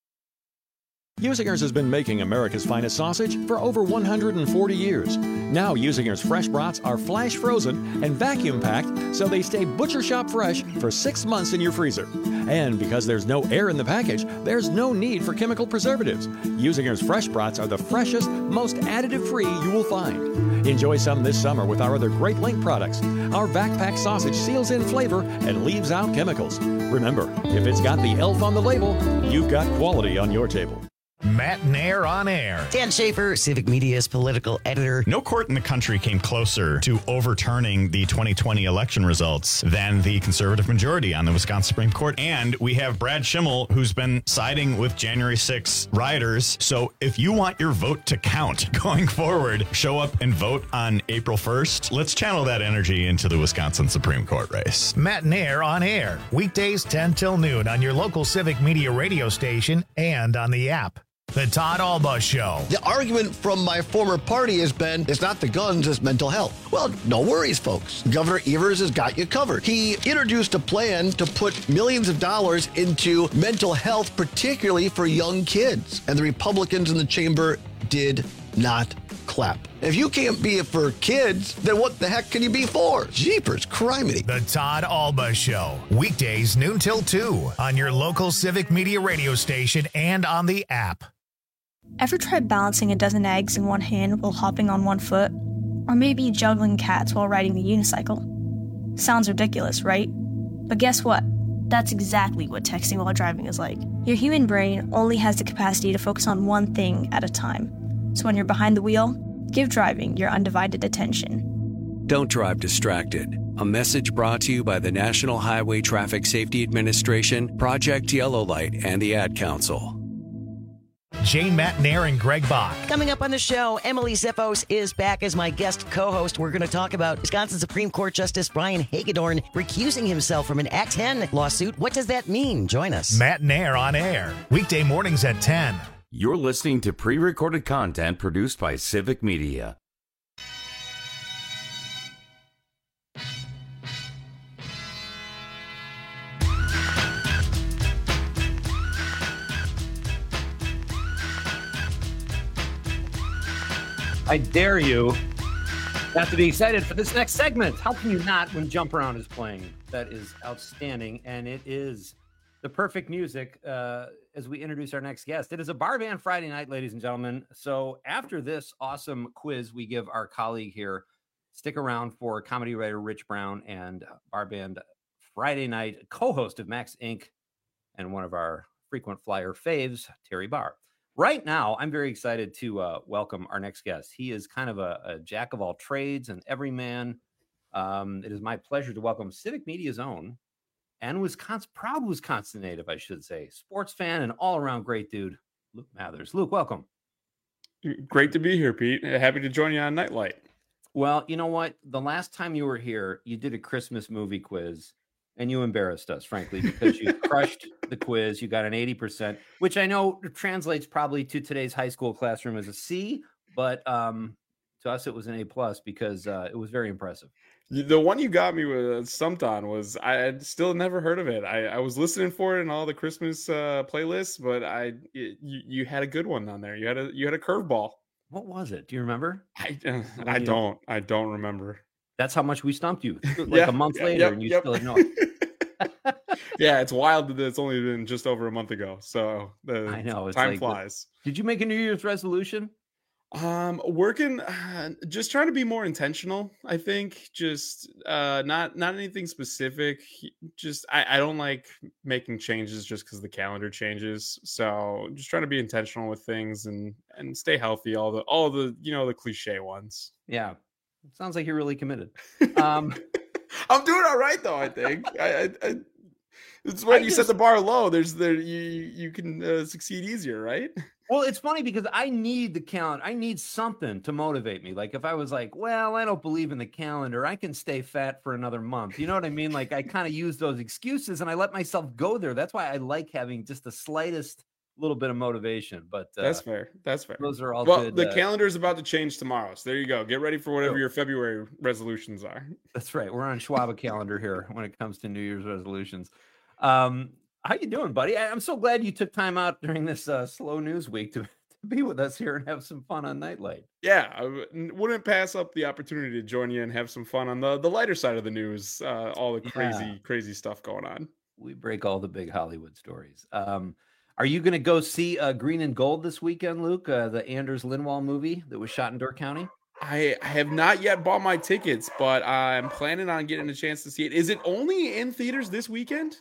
Usinger's has been making America's finest sausage for over one hundred forty years. Now Usinger's fresh brats are flash frozen and vacuum packed so they stay butcher shop fresh for six months in your freezer. And because there's no air in the package, there's no need for chemical preservatives. Usinger's fresh brats are the freshest, most additive-free you will find. Enjoy some this summer with our other Great Link products. Our vac pack sausage seals in flavor and leaves out chemicals. Remember, if it's got the elf on the label, you've got quality on your table. Matt Nair on air. Dan Schaefer, Civic Media's political editor. No court in the country came closer to overturning the twenty twenty election results than the conservative majority on the Wisconsin Supreme Court. And we have Brad Schimmel, who's been siding with January sixth rioters. So if you want your vote to count going forward, show up and vote on April first. Let's channel that energy into the Wisconsin Supreme Court race. Matt Nair on air. Weekdays ten till noon on your local Civic Media radio station and on the app. The Todd Alba Show. The argument from my former party has been, it's not the guns, it's mental health. Well, no worries, folks. Governor Evers has got you covered. He introduced a plan to put millions of dollars into mental health, particularly for young kids. And the Republicans in the chamber did not clap. If you can't be it for kids, then what the heck can you be for? Jeepers, criminy. The Todd Alba Show. Weekdays noon till two on your local Civic Media radio station and on the app. Ever tried balancing a dozen eggs in one hand while hopping on one foot? Or maybe juggling cats while riding the unicycle? Sounds ridiculous, right? But guess what? That's exactly what texting while driving is like. Your human brain only has the capacity to focus on one thing at a time. So when you're behind the wheel, give driving your undivided attention. Don't drive distracted. A message brought to you by the National Highway Traffic Safety Administration, Project Yellow Light, and the Ad Council. Jane Matt Nair and Greg Bach. Coming up on the show, Emily Ziffos is back as my guest co-host. We're going to talk about Wisconsin Supreme Court Justice Brian Hagedorn recusing himself from an Act ten lawsuit. What does that mean? Join us. Matt Nair on air. Weekday mornings at ten. You're listening to pre-recorded content produced by Civic Media. I dare you not to be excited for this next segment. How can you not when Jump Around is playing? That is outstanding, and it is the perfect music uh, as we introduce our next guest. It is a Bar Band Friday night, ladies and gentlemen. So after this awesome quiz, we give our colleague here, stick around for comedy writer Rich Brown and Bar Band Friday night co-host of Max Incorporated and one of our frequent flyer faves, Terry Barr. Right now, I'm very excited to uh, welcome our next guest. He is kind of a, a jack of all trades and everyman. Um, it is my pleasure to welcome Civic Media's own and Wisconsin, proud Wisconsin native, I should say, sports fan and all-around great dude, Luke Mathers. Luke, welcome. Great to be here, Pete. Happy to join you on Nightlight. Well, you know what? The last time you were here, you did a Christmas movie quiz. And you embarrassed us, frankly, because you crushed the quiz. You got an eighty percent, which I know translates probably to today's high school classroom as a C, but um, to us it was an A plus because uh, it was very impressive. The one you got me with stumped on was I had still never heard of it. I, I was listening for it in all the Christmas uh, playlists, but I it, you you had a good one on there. You had a you had a curveball. What was it? Do you remember? I uh, I don't I don't remember. That's how much we stumped you. Like yeah, a month yeah, later, yep, and you yep. still didn't know it. Yeah, it's wild that it's only been just over a month ago. So the I know it's time like, flies. Did you make a New Year's resolution? Um, working, uh, just trying to be more intentional. I think just uh, not not anything specific. Just I, I don't like making changes just because the calendar changes. So just trying to be intentional with things and and stay healthy. All the all the you know the cliche ones. Yeah, sounds like you're really committed. Um, I'm doing all right though. I think I. I, I It's when I you just, set the bar low. There's there you you can uh, succeed easier, right? Well, it's funny because I need the calendar. I need something to motivate me. Like if I was like, well, I don't believe in the calendar, I can stay fat for another month. You know what I mean? Like I kind of use those excuses and I let myself go there. That's why I like having just the slightest little bit of motivation. But uh, that's fair. That's fair. Those are all well. good. The uh, calendar is about to change tomorrow, so there you go. Get ready for whatever your February resolutions are. That's right. We're on Schwab calendar here when it comes to New Year's resolutions. Um, how you doing, buddy? I, I'm so glad you took time out during this uh, slow news week to, to be with us here and have some fun on Nightlight. Yeah, I w- wouldn't pass up the opportunity to join you and have some fun on the, the lighter side of the news. Uh, all the crazy, yeah. crazy stuff going on. We break all the big Hollywood stories. Um, are you going to go see uh, Green and Gold this weekend, Luke? Uh, the Anders Lindwall movie that was shot in Door County? I have not yet bought my tickets, but I'm planning on getting a chance to see it. Is it only in theaters this weekend?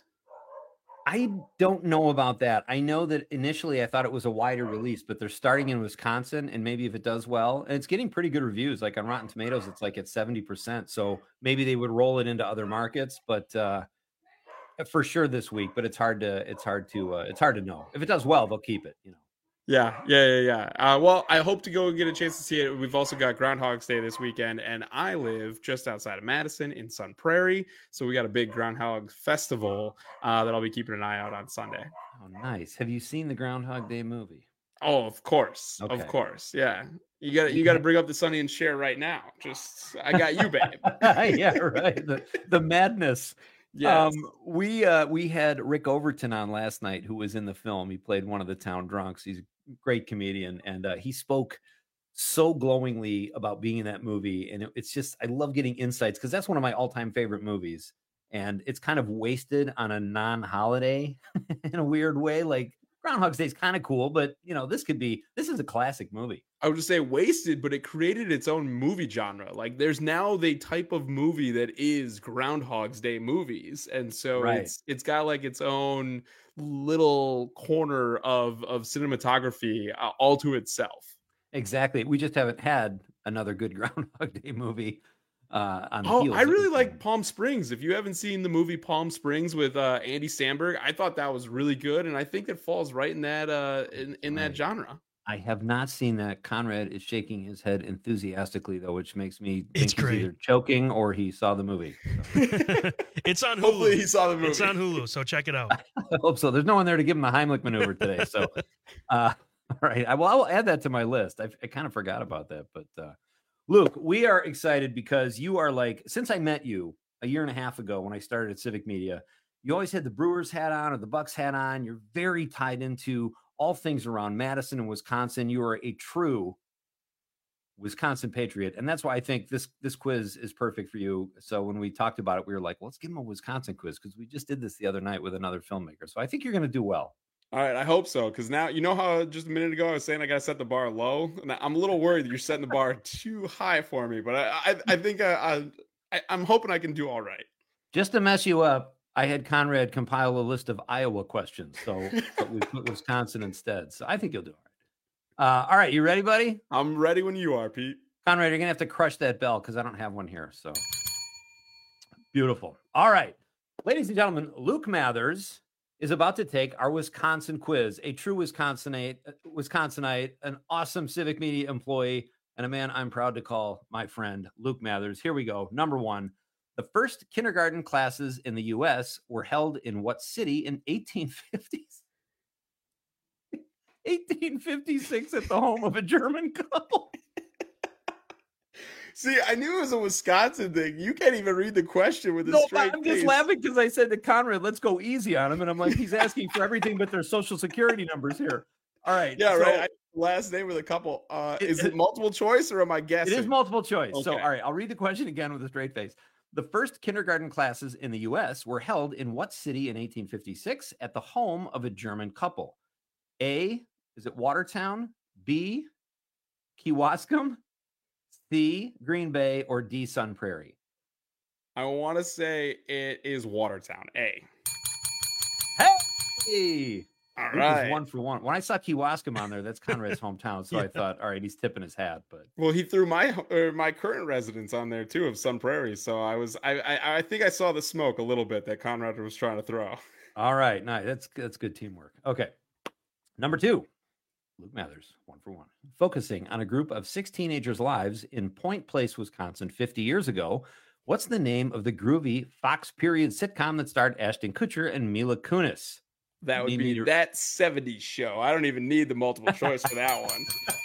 I don't know about that. I know that initially I thought it was a wider release, but they're starting in Wisconsin, and maybe if it does well, and it's getting pretty good reviews. Like on Rotten Tomatoes, it's like at seventy percent. So maybe they would roll it into other markets, but uh, for sure this week. But it's hard to it's hard to uh, it's hard to know. If it does well, they'll keep it. You know. Yeah, yeah, yeah, yeah. Uh, well, I hope to go get a chance to see it. We've also got Groundhog's Day this weekend, and I live just outside of Madison in Sun Prairie, so we got a big Groundhog Festival uh, that I'll be keeping an eye out on Sunday. Oh, nice. Have you seen the Groundhog Day movie? Oh, of course, okay. Of course, yeah. You got you got to bring up the Sonny and Cher right now. Just I got you, babe. Yeah, right. The the madness. Yes. Um, we uh, we had Rick Overton on last night, who was in the film. He played one of the town drunks. He's a great comedian, and uh, he spoke so glowingly about being in that movie. And it, it's just, I love getting insights because that's one of my all-time favorite movies. And it's kind of wasted on a non-holiday in a weird way. Like Groundhog's Day is kind of cool, but you know, this could be, this is a classic movie. I would just say wasted, but it created its own movie genre. Like there's now the type of movie that is Groundhog's Day movies. And so right. it's it's got like its own little corner of, of cinematography uh, all to itself. Exactly. We just haven't had another good Groundhog Day movie. Uh, on the oh, heels I really like Palm Springs. If you haven't seen the movie Palm Springs with uh, Andy Samberg, I thought that was really good. And I think it falls right in that uh, in, in right. that genre. I have not seen that. Conrad is shaking his head enthusiastically, though, which makes me think it's he's great. either choking or he saw the movie. So. It's on Hulu. Hopefully he saw the movie. It's on Hulu, so check it out. I hope so. There's no one there to give him a Heimlich maneuver today. So, uh, right. I, well, I will add that to my list. I, I kind of forgot about that. But uh, Luke, we are excited because you are like, since I met you a year and a half ago when I started at Civic Media, you always had the Brewers hat on or the Bucks hat on. You're very tied into all things around Madison and Wisconsin. You are a true Wisconsin patriot. And that's why I think this, this quiz is perfect for you. So when we talked about it, we were like, well, let's give him a Wisconsin quiz because we just did this the other night with another filmmaker. So I think you're going to do well. All right, I hope so. Because now, you know how just a minute ago I was saying I got to set the bar low? And I'm a little worried that you're setting the bar too high for me. But I I, I think I, I, I'm hoping I can do all right. Just to mess you up, I had Conrad compile a list of Iowa questions. So but we put Wisconsin instead. So I think you'll do all right. Uh, all right, you ready, buddy? I'm ready when you are, Pete. Conrad, you're going to have to crush that bell because I don't have one here. So beautiful. All right. Ladies and gentlemen, Luke Mathers is about to take our Wisconsin quiz, a true Wisconsinite, Wisconsinite, an awesome Civic Media employee, and a man I'm proud to call my friend, Luke Mathers. Here we go. Number one, the first kindergarten classes in the U S were held in what city in eighteen fifties? eighteen fifty-six at the home of a German couple. See, I knew it was a Wisconsin thing. You can't even read the question with a no, straight I'm face. just laughing because I said to Conrad, let's go easy on him. And I'm like, he's asking for everything but their social security numbers here. All right. Yeah, so right. I, last name with a couple. Uh, it, is it multiple choice or am I guessing? It is multiple choice. Okay. So, all right, I'll read the question again with a straight face. The first kindergarten classes in the U S were held in what city in eighteen fifty-six at the home of a German couple? A, is it Watertown? B, Kewaskum? C, Green Bay, or D, Sun Prairie? I want to say it is Watertown. A. Hey! All Luke right. is one for one. When I saw Kewaskum on there, that's Conrad's hometown. So Yeah. I thought, all right, he's tipping his hat. But Well, he threw my or my current residence on there too of Sun Prairie. So I was I, I I think I saw the smoke a little bit that Conrad was trying to throw. all right, nice. That's that's good teamwork. Okay, number two, Luke Mathers, one for one. Focusing on a group of six teenagers' lives in Point Place, Wisconsin, fifty years ago. What's the name of the groovy Fox period sitcom that starred Ashton Kutcher and Mila Kunis? That would Need be me to- that seventies show. I don't even need the multiple choice for that one.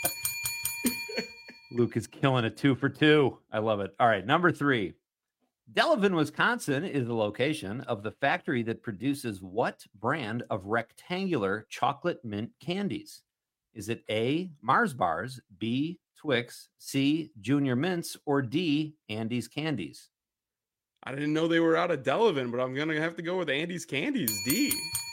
Luke is killing it two for two. I love it. All right, number three. Delavan, Wisconsin is the location of the factory that produces what brand of rectangular chocolate mint candies? Is it A, Mars Bars, B, Twix, C, Junior Mints, or D, Andy's Candies? I didn't know they were out of Delavan, but I'm gonna have to go with Andy's Candies. D.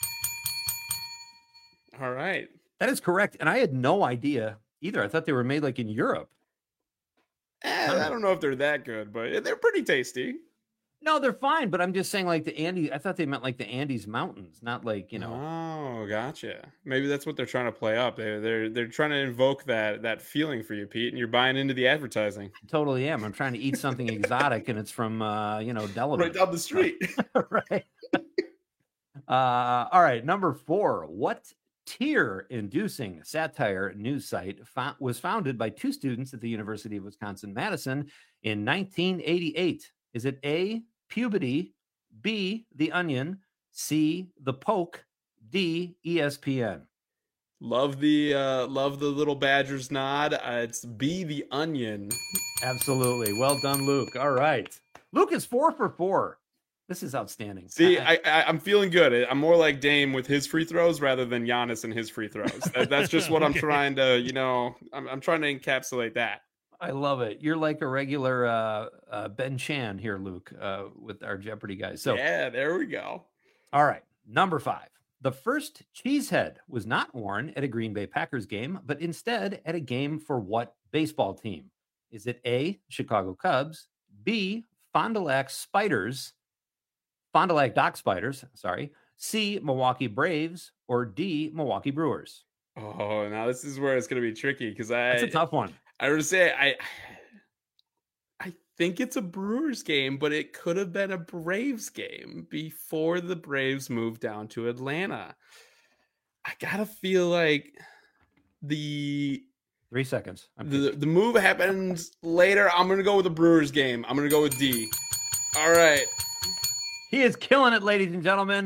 All right. That is correct. And I had no idea either. I thought they were made like in Europe. Eh, I don't know if they're that good, but they're pretty tasty. No, they're fine. But I'm just saying, like the Andy, I thought they meant like the Andes Mountains, not like, you know. Oh, gotcha. Maybe that's what they're trying to play up. They're they're they're trying to invoke that that feeling for you, Pete, and you're buying into the advertising. I totally am. I'm trying to eat something exotic, and it's from uh, you know, Delavan. Right down the street. right. Uh, all right. Number four. What tear-inducing satire news site fo- was founded by two students at the University of Wisconsin-Madison in nineteen eighty-eight? Is it A, Puberty, B, The Onion, C, The Poke, D, E S P N? Love the uh, love the little Badgers nod. Uh, it's B, The Onion. Absolutely. Well done, Luke. All right. Luke is four for four. This is outstanding. See, I, I, I'm feeling good. I'm more like Dame with his free throws rather than Giannis and his free throws. That, that's just what I'm Okay. trying to, you know, I'm, I'm trying to encapsulate that. I love it. You're like a regular uh, uh, Ben Chan here, Luke, uh, with our Jeopardy guys. So, yeah, there we go. all right. Number five. The first cheesehead was not worn at a Green Bay Packers game, but instead at a game for what baseball team? Is it A, Chicago Cubs, B, Fond du Lac Spiders, Fond du Lac Dock Spiders, sorry, C, Milwaukee Braves, or D, Milwaukee Brewers? Oh, now this is where it's going to be tricky because I. That's a tough one. I would say I. I think it's a Brewers game, but it could have been a Braves game before the Braves moved down to Atlanta. I gotta feel like the Three seconds. I'm the, the move happens later. I'm gonna go with the Brewers game. I'm gonna go with D. All right. He is killing it, ladies and gentlemen.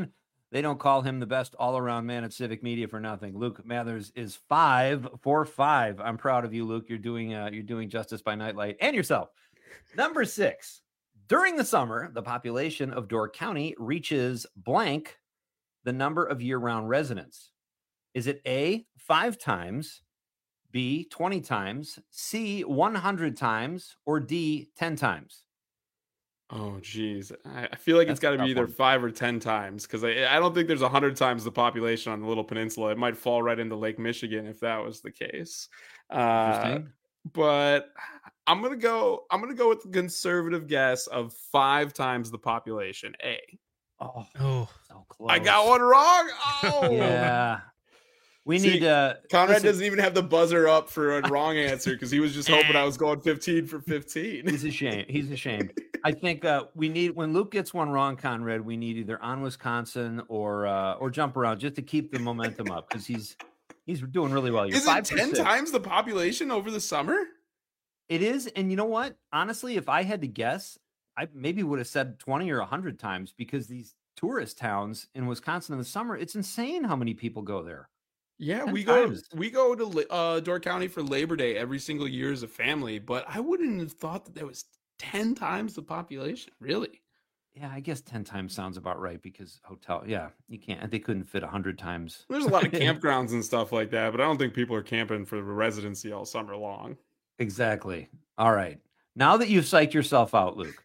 They don't call him the best all-around man at Civic Media for nothing. Luke Mathers is five for five. I'm proud of you, Luke. You're doing uh, you're doing justice by Nightlight and yourself. Number six. During the summer, the population of Door County reaches blank the number of year-round residents. Is it A, five times, B, twenty times, C, one hundred times, or D, ten times? Oh, geez. I, I feel like That's it's got to a be tough either one. five or ten times because I, I don't think there's one hundred times the population on the Little Peninsula. It might fall right into Lake Michigan if that was the case. Uh, Interesting. but I'm gonna go. I'm gonna go with the conservative guess of five times the population. A. Oh, Oh, so close. I got one wrong. Oh, Yeah. We See, need uh Conrad listen, doesn't even have the buzzer up for a wrong answer because he was just hoping I was going fifteen for fifteen. He's ashamed. He's ashamed. I think uh, we need when Luke gets one wrong, Conrad. We need either on Wisconsin or uh, or jump around just to keep the momentum up because he's he's doing really well. You're Is it five for ten six. times the population over the summer? It is, and you know what? Honestly, if I had to guess, I maybe would have said twenty or a hundred times because these tourist towns in Wisconsin in the summer, it's insane how many people go there. Yeah, ten we go times. we go to La- uh, Door County for Labor Day every single year as a family, but I wouldn't have thought that there was ten times the population. Really? Yeah, I guess ten times sounds about right because hotel. Yeah, you can't. They couldn't fit a hundred times. There's a lot of campgrounds and stuff like that, but I don't think people are camping for the residency all summer long. Exactly. All right. Now that you've psyched yourself out, Luke.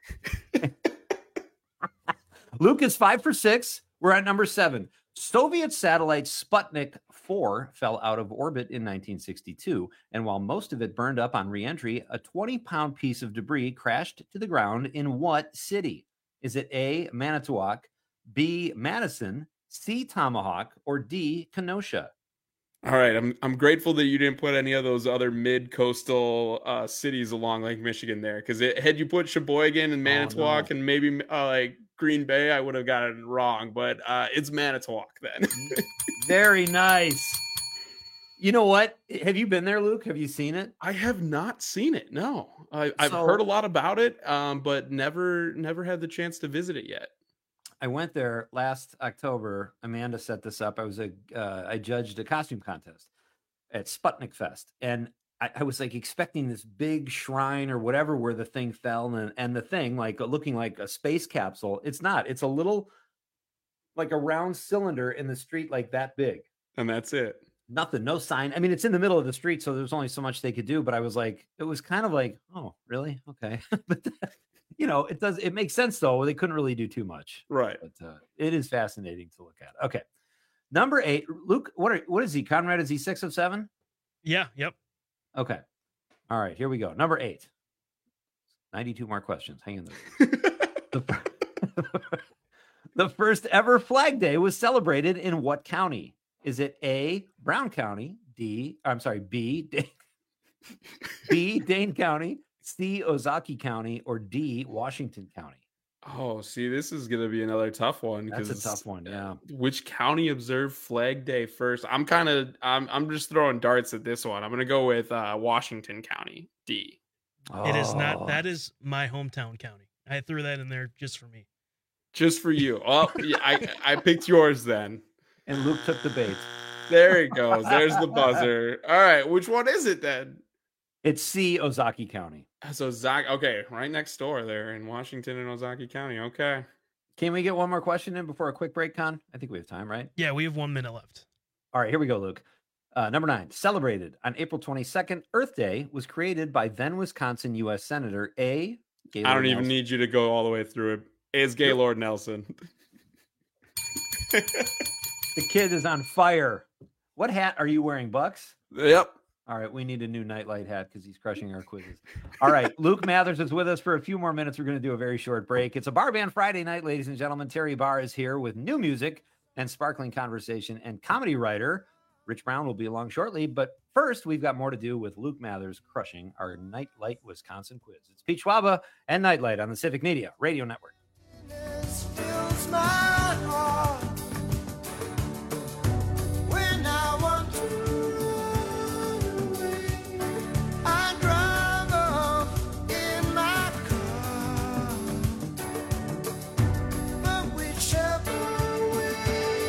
Luke is five for six. We're at number seven. Soviet satellite Sputnik four fell out of orbit in nineteen sixty-two, and while most of it burned up on reentry, a twenty-pound piece of debris crashed to the ground in what city? Is it A, Manitowoc, B, Madison, C, Tomahawk, or D, Kenosha? All right, I'm I'm grateful that you didn't put any of those other mid-coastal uh, cities along Lake Michigan there, because had you put Sheboygan and Manitowoc no. and maybe uh, like Green Bay, I would have gotten it wrong. But uh, it's Manitowoc then. Very nice. You know what? Have you been there, Luke? Have you seen it? I have not seen it. No, I, I've So- heard a lot about it, um, but never never had the chance to visit it yet. I went there last October. Amanda set this up. I was a uh, I judged a costume contest at Sputnik Fest, and I, I was like expecting this big shrine or whatever where the thing fell, and and the thing like looking like a space capsule. It's not. It's a little like a round cylinder in the street, like that big. And that's it. Nothing, no sign. I mean, it's in the middle of the street, so there's only so much they could do. But I was like, it was kind of like, oh, really? Okay, but. You know, it does. It makes sense though. They couldn't really do too much, right? But uh, it is fascinating to look at. Okay, number eight, Luke. What are what is he? Conrad, is he six of seven? Yeah. Yep. Okay. All right. Here we go. Number eight. Ninety-two more questions. Hang in there. the, the first ever Flag Day was celebrated in what county? Is it A, Brown County? D. I'm sorry. B. Dane, B. Dane County. C, Ozaki County, or D, Washington County? Oh, see, this is going to be another tough one. That's a tough one, yeah. Which county observed Flag Day first? I'm kind of, I'm, I'm just throwing darts at this one. I'm going to go with uh, Washington County, D. It is not. That is my hometown county. I threw that in there just for me. Just for you. Oh, yeah, I, I picked yours then. And Luke took the bait. There he goes. There's the buzzer. All right, which one is it then? It's C, Ozaki County. So Zach, okay, right next door there in Washington and Ozaki County. Okay. Can we get one more question in before a quick break, Con? I think we have time, right? Yeah, we have one minute left. All right, here we go, Luke. Uh, number nine, celebrated on April twenty-second, Earth Day was created by then Wisconsin U S Senator A. Gaylord I don't even Nelson. need you to go all the way through it. It's Gaylord Nelson. The kid is on fire. What hat are you wearing, Bucks? Yep. All right, we need a new nightlight hat because he's crushing our quizzes. All right, Luke Mathers is with us for a few more minutes. We're going to do a very short break. It's a Bar Band Friday night, ladies and gentlemen. Terry Barr is here with new music and sparkling conversation, and comedy writer Rich Brown will be along shortly. But first, we've got more to do with Luke Mathers crushing our Nightlight Wisconsin quiz. It's Pete Schwaba and Nightlight on the Civic Media Radio Network. Fills my heart when I want to run away. I drive off in my car, but whichever way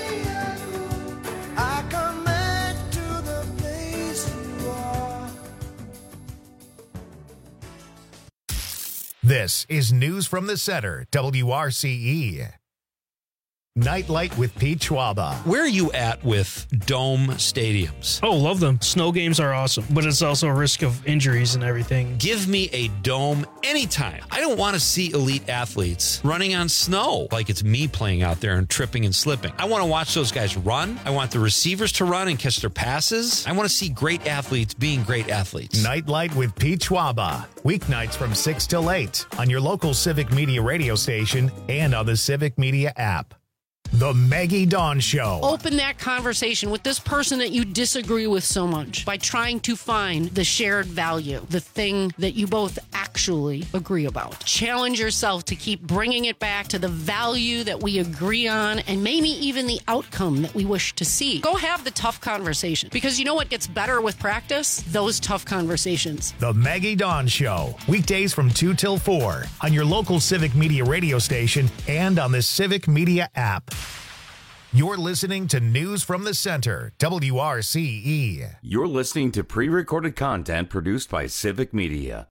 This is News from the Center, W R C E. Nightlight with Pete Schwaba. Where are you at with dome stadiums? Oh, love them. Snow games are awesome, but it's also a risk of injuries and everything. Give me a dome anytime. I don't want to see elite athletes running on snow like it's me playing out there and tripping and slipping. I want to watch those guys run. I want the receivers to run and catch their passes. I want to see great athletes being great athletes. Nightlight with Pete Schwaba. Weeknights from six till eight on your local Civic Media radio station and on the Civic Media app. The Maggie Dawn Show. Open that conversation with this person that you disagree with so much by trying to find the shared value, the thing that you both actually agree about. Challenge yourself to keep bringing it back to the value that we agree on and maybe even the outcome that we wish to see. Go have the tough conversation, because you know what gets better with practice? Those tough conversations. The Maggie Dawn Show. Weekdays from two till four on your local Civic Media radio station and on the Civic Media app. You're listening to News from the Center, W R C E. You're listening to pre-recorded content produced by Civic Media.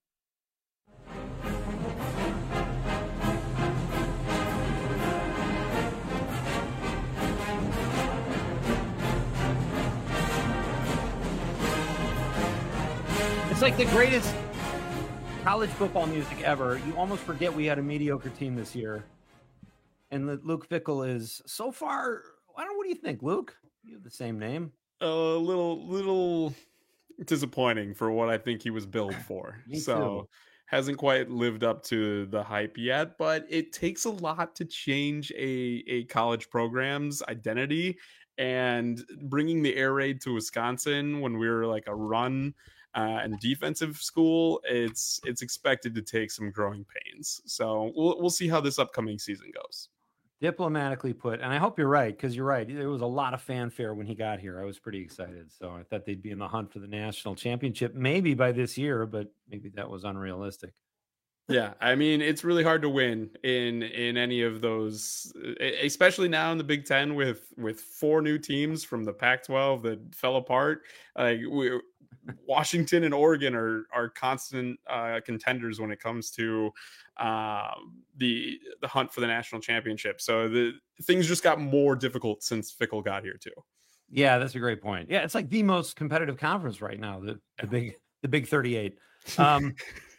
It's like the greatest college football music ever. You almost forget we had a mediocre team this year. And Luke Fickell is so far. I don't know. What do you think, Luke? You have the same name. A little, little disappointing for what I think he was billed for. Me so too. hasn't quite lived up to the hype yet. But it takes a lot to change a a college program's identity. And bringing the air raid to Wisconsin when we were like a run uh, and defensive school, it's it's expected to take some growing pains. So we'll we'll see how this upcoming season goes. Diplomatically put, and I hope you're right, because you're right. There was a lot of fanfare when he got here. I was pretty excited. So I thought they'd be in the hunt for the national championship, maybe by this year, but maybe that was unrealistic. Yeah, I mean, it's really hard to win in in any of those, especially now in the Big Ten with with four new teams from the Pac twelve that fell apart. Like we, Washington and Oregon are are constant uh, contenders when it comes to uh, the the hunt for the national championship. So the things just got more difficult since Fickell got here too. Yeah, that's a great point. Yeah, it's like the most competitive conference right now. The the big the Big thirty-eight. Um,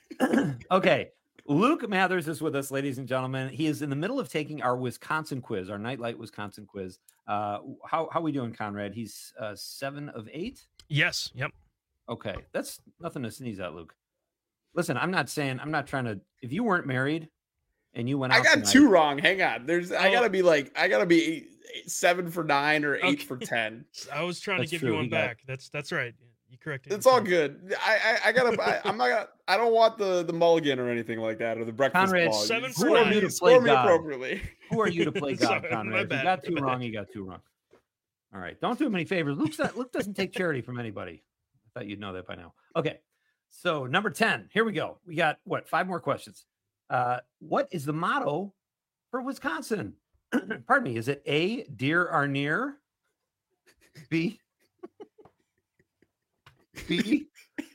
okay. Luke Mathers is with us, ladies and gentlemen. He is in the middle of taking our Wisconsin quiz, our Nightlight Wisconsin quiz. Uh, how how we doing, Conrad? He's uh, seven of eight. Yes. Yep. Okay, that's nothing to sneeze at, Luke. Listen, I'm not saying I'm not trying to. If you weren't married and you went out, I got tonight, two wrong. Hang on. There's I Oh. gotta be like I gotta be eight, eight, seven for nine or eight Okay. for ten. I was trying That's to give true, you he one got- back. That's that's right. You corrected. It's all good. I I, I gotta. I, I'm not. Gonna, I don't want the the mulligan or anything like that or the breakfast Conrad, ball. seven You for score nine. me- You to score play me God. appropriately. Who are you to play God, Sorry, Conrad? my If you bad, got two my bad. wrong, you got two wrong. All right, don't do him any favors. Luke's not, Luke doesn't take charity from anybody. I thought you'd know that by now. Okay, so number ten. Here we go. We got what? Five more questions. Uh, what is the motto for Wisconsin? Pardon me. Is it A, deer are near? B, B,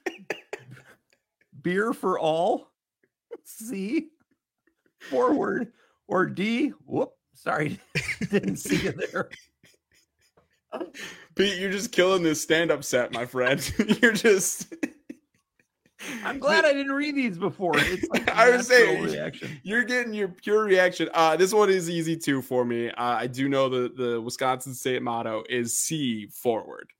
beer for all? C, forward? Or D, whoop, sorry, didn't see you there. Pete, you're just killing this stand-up set, my friend. You're just. I'm glad I didn't read these before. It's like a I was natural saying, reaction. you're getting your pure reaction. Uh, this one is easy too for me. Uh, I do know the the Wisconsin State motto is C, forward.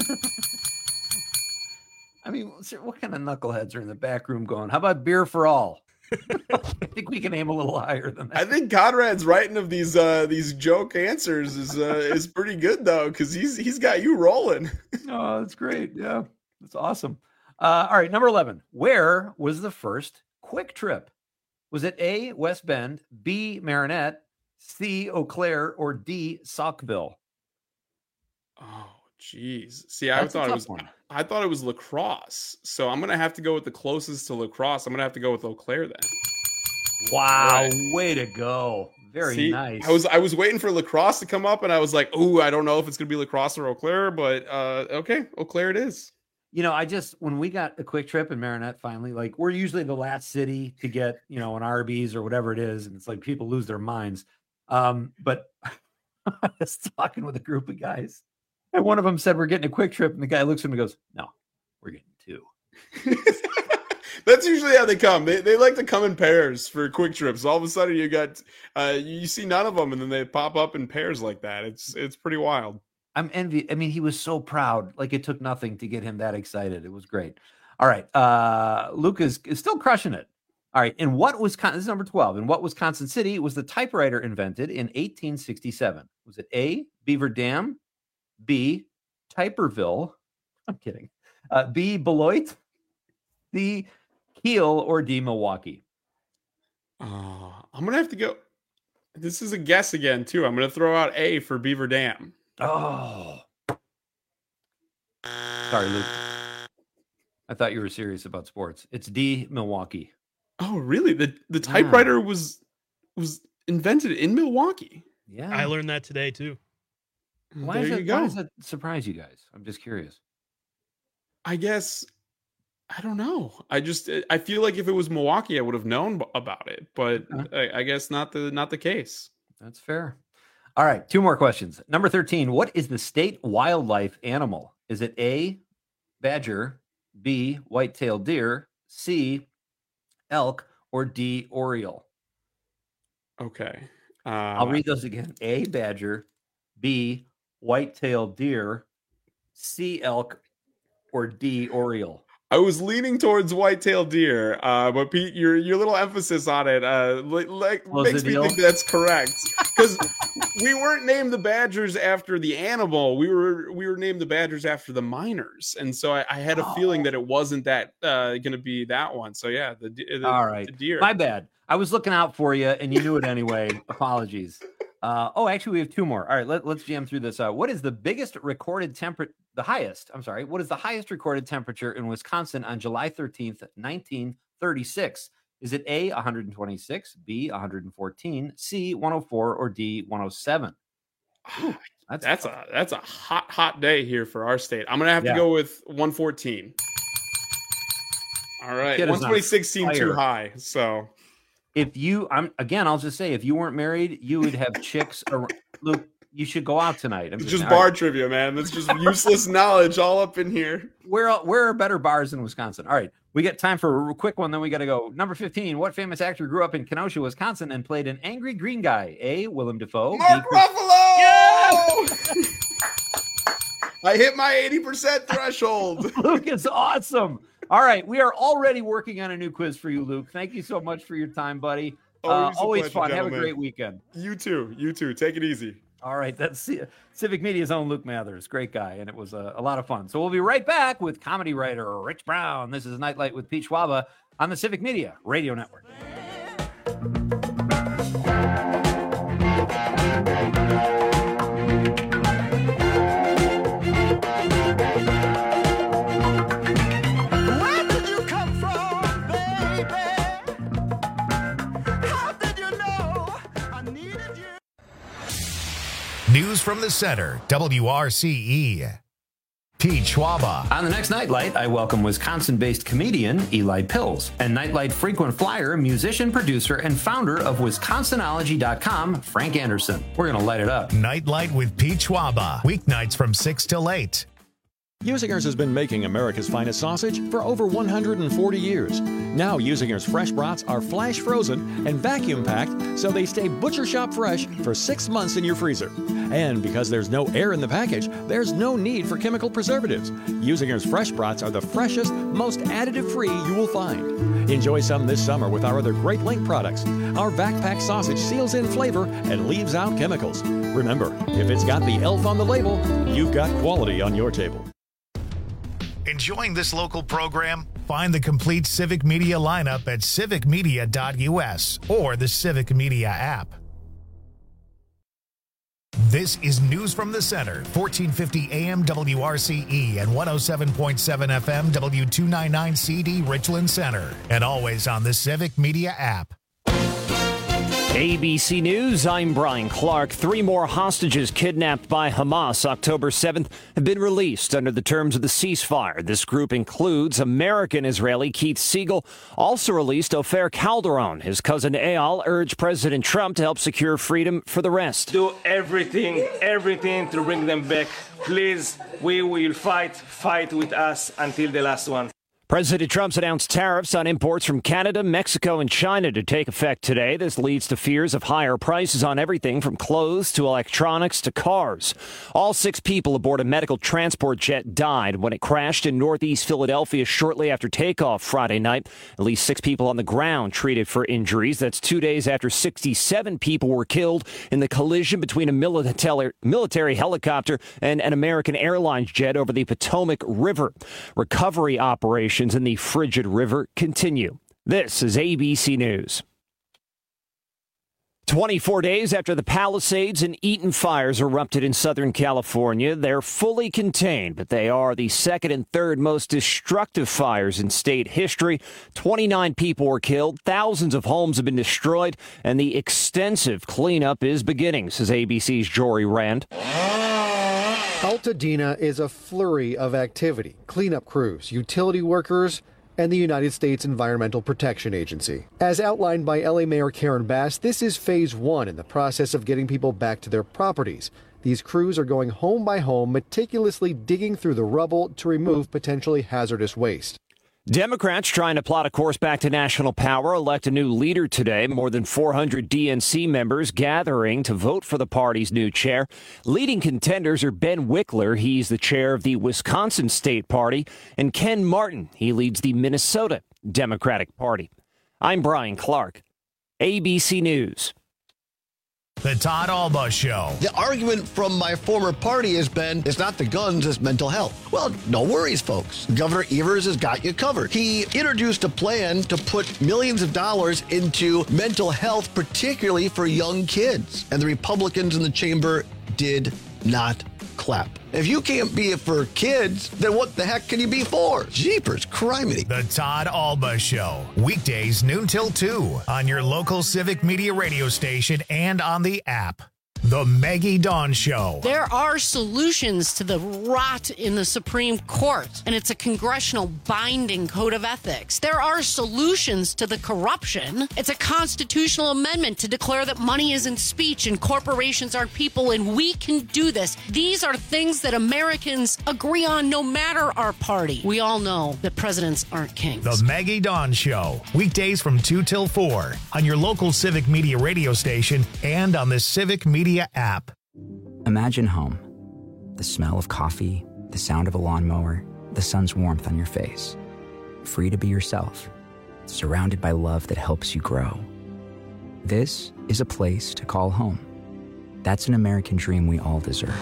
I mean, sir, what kind of knuckleheads are in the back room going, how about beer for all? I think we can aim a little higher than that. I think Conrad's writing of these uh, these joke answers is uh, is pretty good though, because he's he's got you rolling. Oh, that's great. Yeah, that's awesome. Uh, all right, number eleven. Where was the first Quick Trip? Was it A, West Bend, B, Marinette, C, Eau Claire, or D, Saukville? Oh, jeez. See, I That's a thought it tough was one. I thought it was lacrosse. So I'm gonna have to go with the closest to lacrosse. I'm gonna have to go with Eau Claire then. Wow, Right. way to go. Very See, nice. I was I was waiting for lacrosse to come up, and I was like, "Ooh, I don't know if it's gonna be lacrosse or Eau Claire, but uh, okay, Eau Claire it is." you know, I just, when we got a Quick Trip in Marinette finally, like we're usually the last city to get, you know, an Arby's or whatever it is. And it's like people lose their minds. Um, but I was talking with a group of guys and one of them said, we're getting a Quick Trip. And the guy looks at him and goes, no, we're getting two. That's usually how they come. They they like to come in pairs for Quick Trips. All of a sudden, you got uh, you see none of them, and then they pop up in pairs like that. It's it's pretty wild. I'm envy. I mean, he was so proud. Like it took nothing to get him that excited. It was great. All right, uh, Luke is, is still crushing it. All right, in what Wisconsin? This is number twelve. In what Wisconsin city was the typewriter invented in eighteen sixty-seven? Was it A, Beaver Dam, B, Typerville? I'm kidding. Uh, B, Beloit, C, Kiel, or D, Milwaukee? Uh, I'm gonna have to go. This is a guess again too. I'm gonna throw out A for Beaver Dam. Oh, sorry, Luke. I thought you were serious about sports. It's D, Milwaukee. Oh, really? The the typewriter yeah. was was invented in Milwaukee. Yeah, I learned that today too. Why, there is you it, go. why does that surprise you guys? I'm just curious. I guess I don't know. I just I feel like if it was Milwaukee, I would have known about it, but okay. I, I guess not the not the case. That's fair. All right, two more questions. Number thirteen. What is the state wildlife animal? Is it A, badger, B, white-tailed deer, C, elk, or D, oriole? Okay. Uh, I'll read those again. A, badger, B, white-tailed deer, C, elk, or D, oriole. I was leaning towards white-tailed deer, uh, but Pete, your your little emphasis on it, uh, like Close makes me deal. think that's correct because we weren't named the Badgers after the animal. We were we were named the Badgers after the miners, and so I, I had a Oh. feeling that it wasn't that uh, going to be that one. So yeah, the, the All right. the deer. My bad. I was looking out for you, and you knew it anyway. Apologies. Uh, oh, actually, we have two more. All right, let, let's jam through this. Uh, what is the biggest recorded temperature? The highest, I'm sorry. What is the highest recorded temperature in Wisconsin on July thirteenth, nineteen thirty-six? Is it A, one hundred twenty-six, B, one hundred fourteen, C, one hundred four, or D, one hundred seven? Ooh, that's that's a that's a hot hot day here for our state. I'm gonna have Yeah. to go with one fourteen. All right, Kid is one on twenty-six seemed too fire. high, so. If you, I'm again, I'll just say, if you weren't married, you would have chicks. Ar- Luke, you should go out tonight. I'm It's just all bar right. trivia, man. That's just useless knowledge all up in here. Where where are better bars in Wisconsin? All right, we got time for a quick one. Then we got to go. Number fifteen. What famous actor grew up in Kenosha, Wisconsin, and played an angry green guy? A, Willem Dafoe. Mark B, Chris- Ruffalo! I hit my eighty percent threshold. Luke is awesome. All right, we are already working on a new quiz for you, Luke. Thank you so much for your time, buddy. Uh, Always a always pleasure, fun. Have a gentlemen. great weekend. You too. You too. Take it easy. All right, that's C- Civic Media's own Luke Mathers. Great guy, and it was a, a lot of fun. So we'll be right back with comedy writer Rich Brown. This is Nightlight with Pete Schwaba on the Civic Media Radio Network. Where did you come from, baby? How did you know I needed you? News from the center, W R C E. Pete Schwaba. On the next Nightlight, I welcome Wisconsin-based comedian Eli Pills and Nightlight frequent flyer, musician, producer, and founder of Wisconsinology dot com, Frank Anderson. We're going to light it up. Nightlight with Pete Schwaba. Weeknights from six till eight. Usinger's has been making America's finest sausage for over one hundred forty years. Now Usinger's fresh brats are flash frozen and vacuum packed so they stay butcher shop fresh for six months in your freezer. And because there's no air in the package, there's no need for chemical preservatives. Usinger's fresh brats are the freshest, most additive-free you will find. Enjoy some this summer with our other great Link products. Our vac pack sausage seals in flavor and leaves out chemicals. Remember, if it's got the elf on the label, you've got quality on your table. Enjoying this local program? Find the complete Civic Media lineup at civic media dot U S or the Civic Media app. This is News from the Center, fourteen fifty A M W R C E and one oh seven point seven F M W two ninety-nine C D Richland Center, and always on the Civic Media app. A B C News, I'm Brian Clark. Three more hostages kidnapped by Hamas October seventh have been released under the terms of the ceasefire. This group includes American Israeli Keith Siegel, also released Ofer Calderon. His cousin Eyal urged President Trump to help secure freedom for the rest. Do everything, everything to bring them back. Please, we will fight, fight with us until the last one. President Trump's announced tariffs on imports from Canada, Mexico, and China to take effect today. This leads to fears of higher prices on everything from clothes to electronics to cars. All six people aboard a medical transport jet died when it crashed in northeast Philadelphia shortly after takeoff Friday night. At least six people on the ground treated for injuries. That's two days after sixty-seven people were killed in the collision between a military, military helicopter and an American Airlines jet over the Potomac River. Recovery operations in the frigid river continue. This is A B C News. twenty-four days after the Palisades and Eaton fires erupted in Southern California, they're fully contained, but they are the second and third most destructive fires in state history. twenty-nine people were killed, thousands of homes have been destroyed, and the extensive cleanup is beginning, says A B C's Jory Rand. Altadena is a flurry of activity. Cleanup crews, utility workers, and the United States Environmental Protection Agency. As outlined by L A Mayor Karen Bass, this is phase one in the process of getting people back to their properties. These crews are going home by home, meticulously digging through the rubble to remove potentially hazardous waste. Democrats trying to plot a course back to national power elect a new leader today. More than four hundred D N C members gathering to vote for the party's new chair. Leading contenders are Ben Wickler. He's the chair of the Wisconsin State Party, and Ken Martin. He leads the Minnesota Democratic Party. I'm Brian Clark, A B C News. The Todd Alba Show. The argument from my former party has been, it's not the guns, it's mental health. Well, no worries, folks. Governor Evers has got you covered. He introduced a plan to put millions of dollars into mental health, particularly for young kids. And the Republicans in the chamber did not clap. If you can't be it for kids, then what the heck can you be for? Jeepers, criminy. The Todd Alba Show. Weekdays noon till two on your local Civic Media radio station and on the app. The Maggie Dawn Show. There are solutions to the rot in the Supreme Court, and it's a congressional binding code of ethics. There are solutions to the corruption. It's a constitutional amendment to declare that money isn't speech and corporations aren't people, and we can do this. These are things that Americans agree on no matter our party. We all know that presidents aren't kings. The Maggie Dawn Show. Weekdays from two till four on your local Civic Media radio station and on the Civic Media app. Imagine home. The smell of coffee, the sound of a lawnmower, the sun's warmth on your face. Free to be yourself, surrounded by love that helps you grow. This is a place to call home. That's an American dream we all deserve.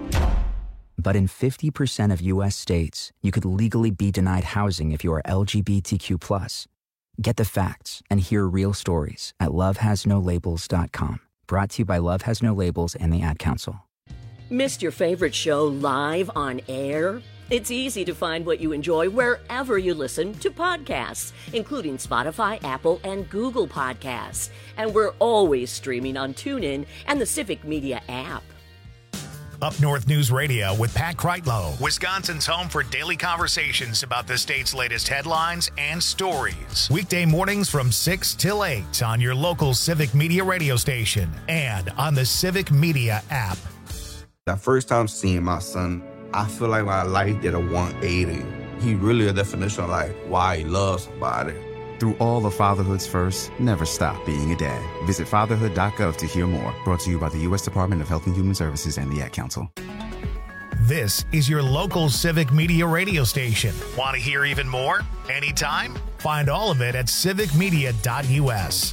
But in fifty percent of U S states, you could legally be denied housing if you are L G B T Q plus. Get the facts and hear real stories at love has no labels dot com. Brought to you by Love Has No Labels and the Ad Council. Missed your favorite show live on air? It's easy to find what you enjoy wherever you listen to podcasts, including Spotify, Apple, and Google Podcasts. And we're always streaming on TuneIn and the Civic Media app. Up North News Radio with Pat Kreitlow, Wisconsin's home for daily conversations about the state's latest headlines and stories. Weekday mornings from six till eight on your local Civic Media radio station and on the Civic Media app. The first time seeing my son, I feel like my life did a one eighty. He really a definition of like why he loves somebody. Through all of fatherhood's first, never stop being a dad. Visit fatherhood dot gov to hear more. Brought to you by the U S Department of Health and Human Services and the Ad Council. This is your local Civic Media radio station. Want to hear even more? Anytime? Find all of it at civic media dot U S.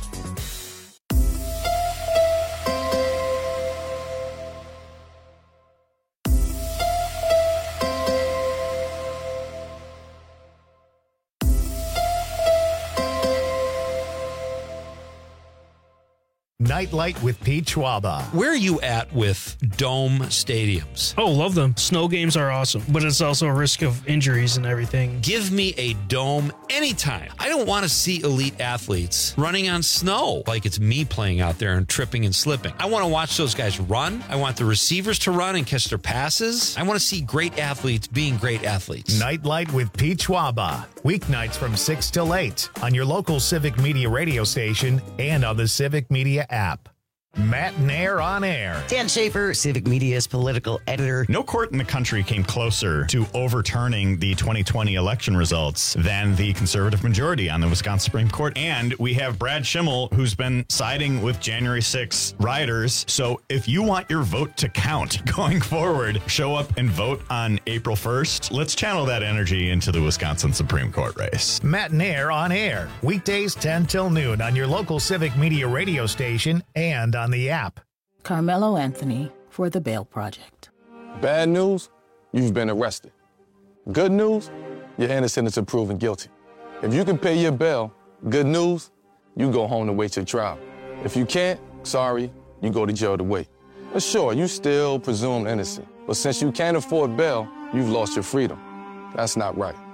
Nightlight with Pete Schwaba. Where are you at with dome stadiums? Oh, love them. Snow games are awesome, but it's also a risk of injuries and everything. Give me a dome anytime. I don't want to see elite athletes running on snow like it's me playing out there and tripping and slipping. I want to watch those guys run. I want the receivers to run and catch their passes. I want to see great athletes being great athletes. Nightlight with Pete Schwaba. Weeknights from six till eight on your local Civic Media radio station and on the Civic Media app. Matt Nair on air. Dan Schaefer, Civic Media's political editor. No court in the country came closer to overturning the twenty twenty election results than the conservative majority on the Wisconsin Supreme Court. And we have Brad Schimmel, who's been siding with January sixth rioters. So if you want your vote to count going forward, show up and vote on April first. Let's channel that energy into the Wisconsin Supreme Court race. Matt Nair on air. Weekdays ten till noon on your local Civic Media radio station and on the app. Carmelo Anthony for the Bail Project. Bad news, you've been arrested. Good news, you're innocent until proven guilty. If you can pay your bail, good news, you go home to wait your trial. If you can't, sorry, you go to jail to wait. But sure, you still presumed innocent. But since you can't afford bail, you've lost your freedom. That's not right.